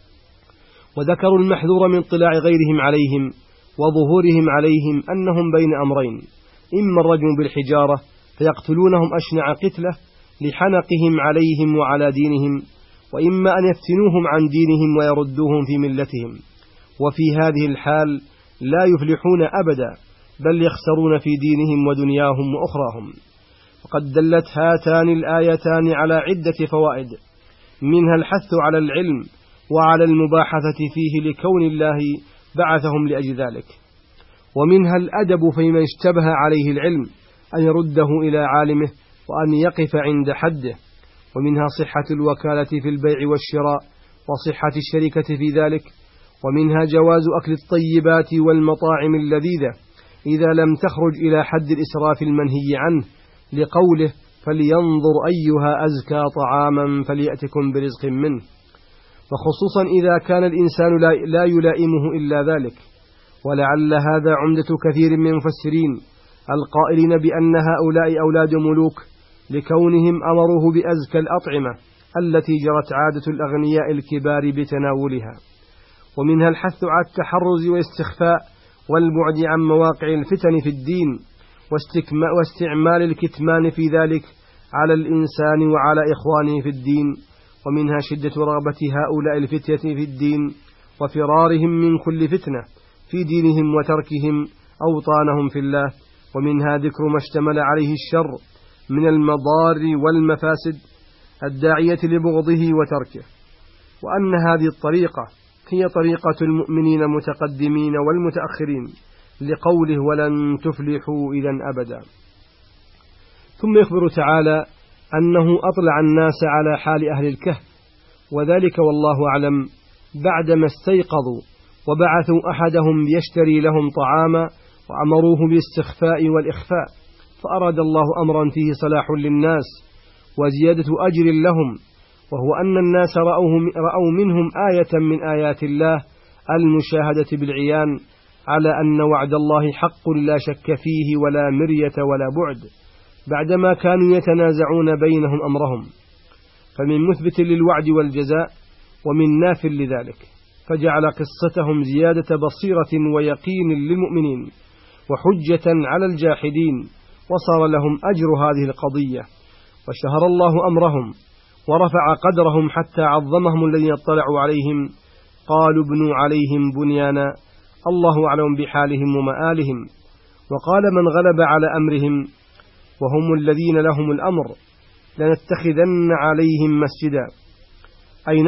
[SPEAKER 3] وذكروا المحذور من اطلاع غيرهم عليهم وظهورهم عليهم أنهم بين أمرين: إما الرجم بالحجارة فيقتلونهم أشنع قتلة لحنقهم عليهم وعلى دينهم، وإما أن يفتنوهم عن دينهم ويردوهم في ملتهم، وفي هذه الحال لا يفلحون أبدا، بل يخسرون في دينهم ودنياهم وأخراهم. وقد دلت هاتان الآيتان على عدة فوائد، منها الحث على العلم وعلى المباحثة فيه لكون الله بعثهم لأجل ذلك، ومنها الأدب في من اشتبه عليه العلم أن يرده إلى عالمه وأن يقف عند حده، ومنها صحة الوكالة في البيع والشراء وصحة الشركة في ذلك، ومنها جواز أكل الطيبات والمطاعم اللذيذة إذا لم تخرج إلى حد الإسراف المنهي عنه، لقوله: فلينظر أيها أزكى طعاما فليأتكم برزق منه، وخصوصا إذا كان الإنسان لا يلائمه إلا ذلك. ولعل هذا عمدة كثير من المفسرين القائلين بأن هؤلاء أولاد ملوك لكونهم أمروه بأزكى الأطعمة التي جرت عادة الأغنياء الكبار بتناولها. ومنها الحث على التحرز والاستخفاء والبعد عن مواقع الفتن في الدين واستعمال الكتمان في ذلك على الإنسان وعلى إخوانه في الدين. ومنها شدة رغبة هؤلاء الفتية في الدين وفرارهم من كل فتنة في دينهم وتركهم أوطانهم في الله. ومنها ذكر ما اشتمل عليه الشر من المضار والمفاسد الداعية لبغضه وتركه، وأن هذه الطريقة هي طريقة المؤمنين المتقدمين والمتأخرين لقوله ولن تفلحوا إذا أبدا. ثم يخبر تعالى أنه أطلع الناس على حال أهل الكهف، وذلك والله أعلم بعدما استيقظوا وبعثوا أحدهم يشتري لهم طعاما وأمروه بالاستخفاء والإخفاء، فأراد الله أمرا فيه صلاح للناس وزيادة أجر لهم، وهو أن الناس رأوا منهم آية من آيات الله المشاهدة بالعيان على أن وعد الله حق لا شك فيه ولا مرية ولا بعد، بعدما كانوا يتنازعون بينهم أمرهم، فمن مثبت للوعد والجزاء ومن ناف لذلك، فجعل قصتهم زيادة بصيرة ويقين للمؤمنين وحجة على الجاحدين، وصار لهم أجر هذه القضية، وشهر الله أمرهم ورفع قدرهم حتى عظمهم الذين اطلعوا عليهم قالوا ابنوا عليهم بنيانا الله أعلم بحالهم ومآلهم. وقال من غلب على أمرهم وهم الذين لهم الأمر لنتخذن عليهم مسجدا، أي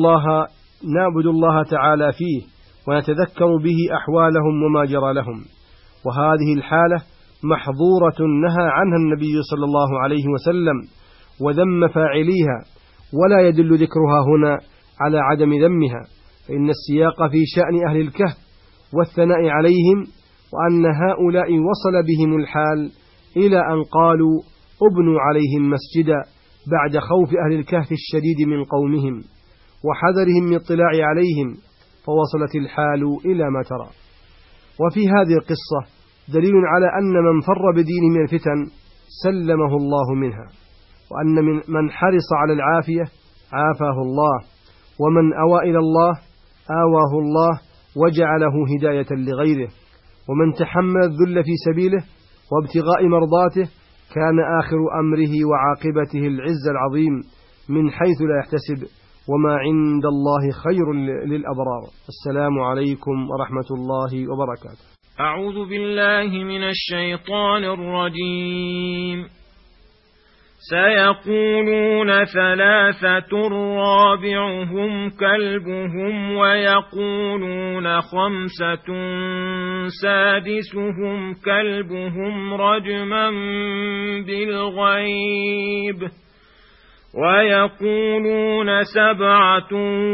[SPEAKER 3] نعبد الله تعالى فيه ونتذكر به أحوالهم وما جرى لهم. وهذه الحالة محظورة نهى عنها النبي صلى الله عليه وسلم وذم فاعليها، ولا يدل ذكرها هنا على عدم ذمها، فإن السياق في شأن أهل الكهف والثناء عليهم، وأن هؤلاء وصل بهم الحال إلى أن قالوا ابنوا عليهم مسجدا بعد خوف أهل الكهف الشديد من قومهم وحذرهم من الاطلاع عليهم، فوصلت الحال إلى ما ترى. وفي هذه القصة دليل على أن من فر بدينه من الفتن سلمه الله منها، وأن من حرص على العافية عافاه الله، ومن أوى إلى الله آواه الله وجعله هداية لغيره، ومن تحمل الذل في سبيله وابتغاء مرضاته كان آخر أمره وعاقبته العز العظيم من حيث لا يحتسب، وما عند الله خير للأبرار. السلام عليكم ورحمة الله وبركاته.
[SPEAKER 4] أعوذ بالله من الشيطان الرجيم. سيقولون ثلاثة رابعهم كلبهم ويقولون خمسة سادسهم كلبهم رجما بالغيب ويقولون سبعة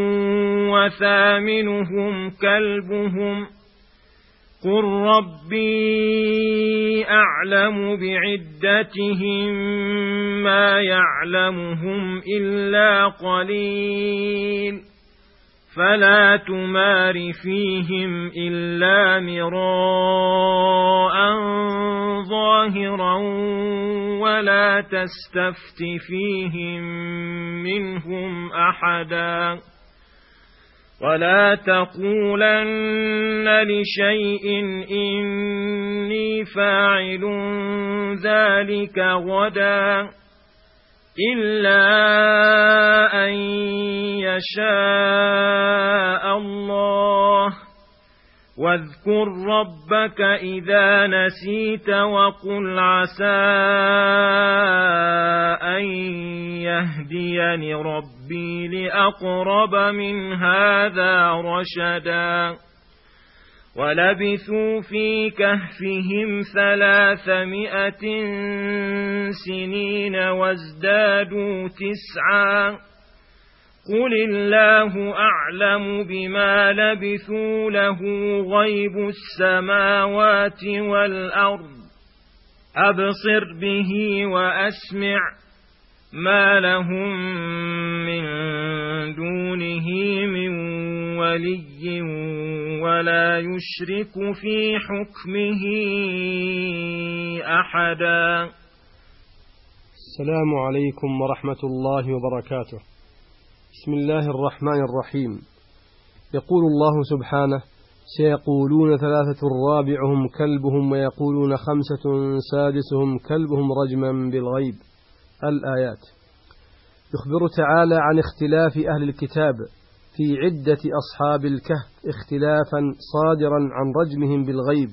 [SPEAKER 4] وثامنهم كلبهم قل ربي أعلم بعدتهم ما يعلمهم إلا قليل فلا تمار فيهم إلا مراء ظاهرا ولا تستفت فيهم منهم أحدا ولا تقولن لشيء إني فاعل ذلك غدا إلا أن يشاء الله واذكر ربك إذا نسيت وقل عسى أن يهديني ربي لأقرب من هذا رشدا ولبثوا في كهفهم 300 سنين وازدادوا 9 قل الله أعلم بما لبثوا له غيب السماوات والأرض أبصر به وأسمع ما لهم من دونه من ولي ولا يشرك في حكمه أحدا.
[SPEAKER 3] السلام عليكم ورحمة الله وبركاته. بسم الله الرحمن الرحيم. يقول الله سبحانه: سيقولون 3 رابعهم كلبهم ويقولون 5 سادسهم كلبهم رجما بالغيب. الآيات. يخبر تعالى عن اختلاف أهل الكتاب في عدة أصحاب الكهف اختلافا صادرا عن رجمهم بالغيب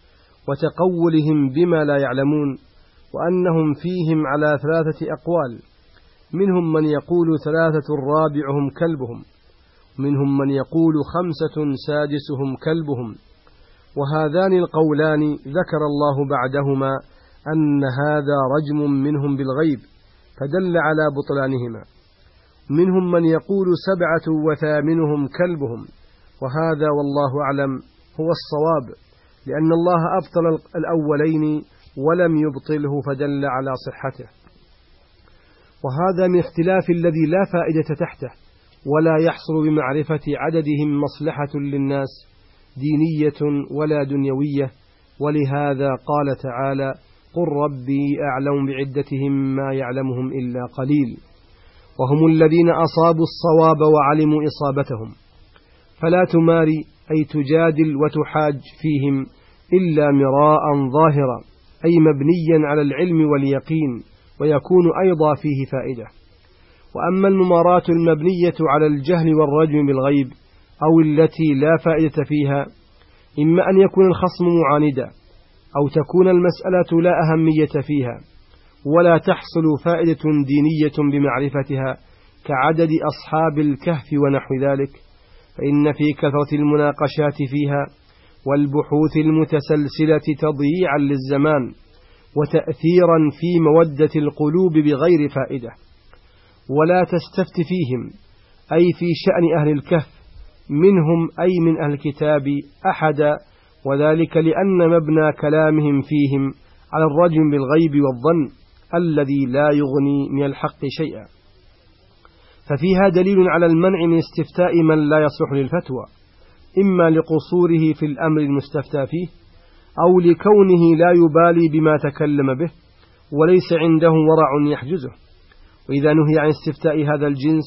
[SPEAKER 3] وتقولهم بما لا يعلمون، وأنهم فيهم على 3 أقوال، منهم من يقول 3 رابعهم كلبهم، منهم من يقول 5 سادسهم كلبهم، وهذان القولان ذكر الله بعدهما أن هذا رجم منهم بالغيب فدل على بطلانهما. منهم من يقول 7 وثامنهم كلبهم، وهذا والله أعلم هو الصواب، لأن الله أبطل الأولين ولم يبطله فدل على صحته. وهذا من اختلاف الذي لا فائدة تحته ولا يحصل بمعرفة عددهم مصلحة للناس دينية ولا دنيوية، ولهذا قال تعالى: قل ربي أعلم بعدتهم ما يعلمهم إلا قليل، وهم الذين أصابوا الصواب وعلموا إصابتهم، فلا تماري أي تجادل وتحاج فيهم إلا مراء ظاهرا، أي مبنيا على العلم واليقين، ويكون أيضا فيه فائدة. وأما المماراة المبنية على الجهل والرجم بالغيب أو التي لا فائدة فيها، إما أن يكون الخصم معاندا، أو تكون المسألة لا أهمية فيها ولا تحصل فائدة دينية بمعرفتها كعدد أصحاب الكهف ونحو ذلك، فإن في كثرة المناقشات فيها والبحوث المتسلسلة تضييعا للزمان وتأثيرا في مودة القلوب بغير فائدة. ولا تستفت فيهم أي في شأن أهل الكهف منهم أي من أهل الكتاب أحدا، وذلك لأن مبنى كلامهم فيهم على الرجم بالغيب والظن الذي لا يغني من الحق شيئا، ففيها دليل على المنع من استفتاء من لا يصلح للفتوى، إما لقصوره في الأمر المستفتى فيه، أو لكونه لا يبالي بما تكلم به وليس عنده ورع يحجزه. وإذا نهي عن استفتاء هذا الجنس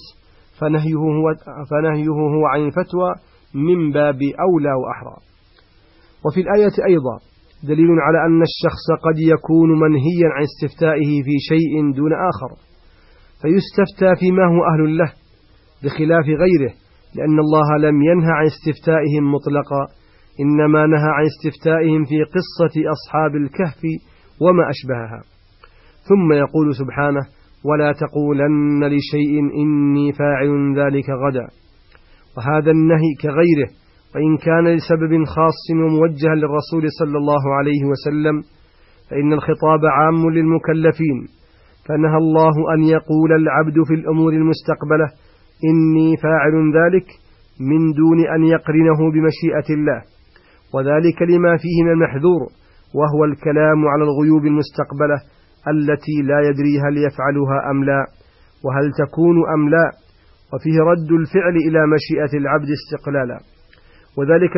[SPEAKER 3] فنهيه هو عن الفتوى من باب أولى وأحرى. وفي الآية أيضا دليل على أن الشخص قد يكون منهيا عن استفتائه في شيء دون آخر فيستفتى فيما هو أهل له بخلاف غيره، لأن الله لم ينهى عن استفتائهم مطلقا، إنما نهى عن استفتائهم في قصة أصحاب الكهف وما أشبهها. ثم يقول سبحانه: ولا تقولن لشيء إني فاعل ذلك غدا. وهذا النهي كغيره، وإن كان لسبب خاص وموجها للرسول صلى الله عليه وسلم، فإن الخطاب عام للمكلفين، فنهى الله أن يقول العبد في الأمور المستقبلة إني فاعل ذلك من دون أن يقرنه بمشيئة الله، وذلك لما فيه من المحذور، وهو الكلام على الغيوب المستقبلة التي لا يدري هل يفعلها أم لا، وهل تكون أم لا، وفيه رد الفعل إلى مشيئة العبد استقلالا، وذلك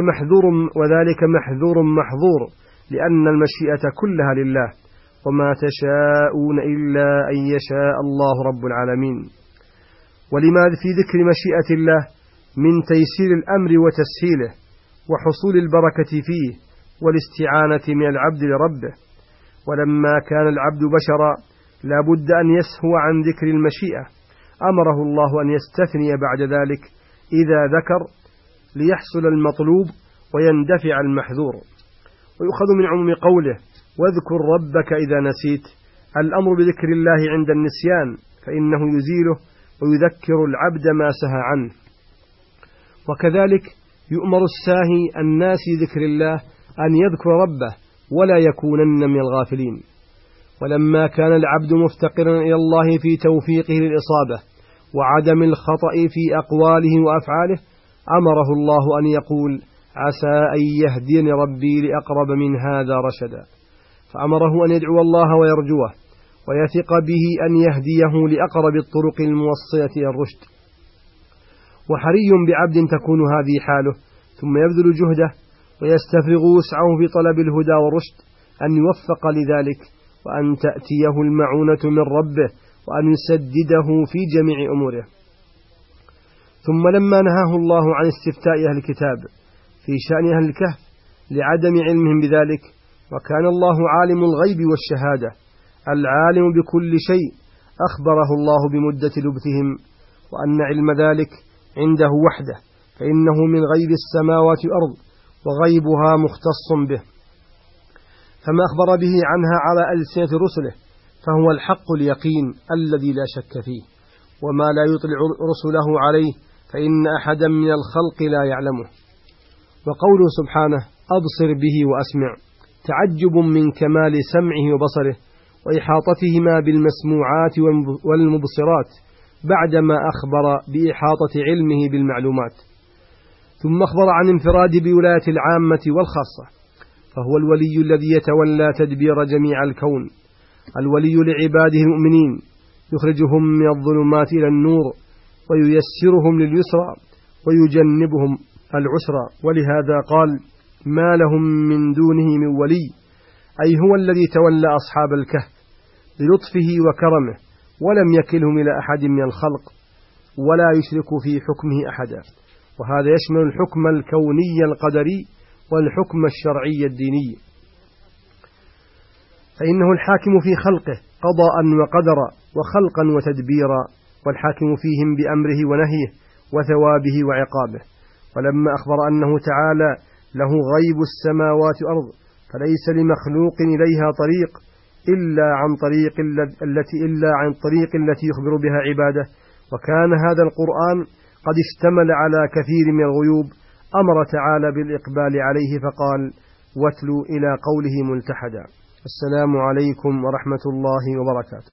[SPEAKER 3] محذور محظور، لأن المشيئة كلها لله، وما تشاءون إلا أن يشاء الله رب العالمين. ولما في ذكر مشيئة الله من تيسير الأمر وتسهيله وحصول البركة فيه والاستعانة من العبد لربه. ولما كان العبد بشرا لا بد أن يسهو عن ذكر المشيئة، أمره الله أن يستثني بعد ذلك إذا ذكر ليحصل المطلوب ويندفع المحذور. ويؤخذ من عموم قوله: واذكر ربك إذا نسيت، الأمر بذكر الله عند النسيان، فإنه يزيله ويذكر العبد ما سهى عنه. وكذلك يؤمر الساهي الناس ذكر الله أن يذكر ربه ولا يكونن من الغافلين. ولما كان العبد مفتقرا إلى الله في توفيقه للإصابة وعدم الخطأ في أقواله وأفعاله، أمره الله أن يقول: عسى أن يهديني ربي لأقرب من هذا رشدا، فأمره أن يدعو الله ويرجوه ويثق به أن يهديه لأقرب الطرق الموصلة إلى الرشد. وحري بعبد تكون هذه حاله ثم يبذل جهده ويستفرغ وسعه في طلب الهدى والرشد أن يوفق لذلك، وأن تأتيه المعونة من ربه وأن يسدده في جميع أموره. ثم لما نهاه الله عن استفتاء أهل الكتاب في شأن أهل الكهف لعدم علمهم بذلك، وكان الله عالم الغيب والشهادة العالم بكل شيء، أخبره الله بمدة لبثهم وأن علم ذلك عنده وحده، فإنه من غيب السماوات والأرض وغيبها مختص به، فما أخبر به عنها على ألسنة رسله فهو الحق اليقين الذي لا شك فيه، وما لا يطلع رسله عليه فإن أحدا من الخلق لا يعلمه. وقوله سبحانه أبصر به وأسمع تعجب من كمال سمعه وبصره وإحاطتهما بالمسموعات والمبصرات بعدما أخبر بإحاطة علمه بالمعلومات. ثم أخبر عن انفراد بولاية العامة والخاصة، فهو الولي الذي يتولى تدبير جميع الكون، الولي لعباده المؤمنين، يخرجهم من الظلمات إلى النور وييسرهم لليسرى ويجنبهم العسرى. ولهذا قال ما لهم من دونه من ولي، أي هو الذي تولى أصحاب الكهف بلطفه وكرمه ولم يكلهم إلى أحد من الخلق ولا يشرك في حكمه أحدا. وهذا يشمل الحكم الكوني القدري والحكم الشرعي الديني، فإنه الحاكم في خلقه قضاء وقدرا وخلقا وتدبيرا، والحاكم فيهم بأمره ونهيه وثوابه وعقابه. ولما أخبر أنه تعالى له غيب السماوات والأرض فليس لمخلوق إليها طريق إلا عن طريق التي يخبر بها عباده، وكان هذا القرآن قد اشتمل على كثير من الغيوب، أمر تعالى بالإقبال عليه فقال واتلوا إلى قوله ملتحدا. السلام عليكم ورحمة الله وبركاته.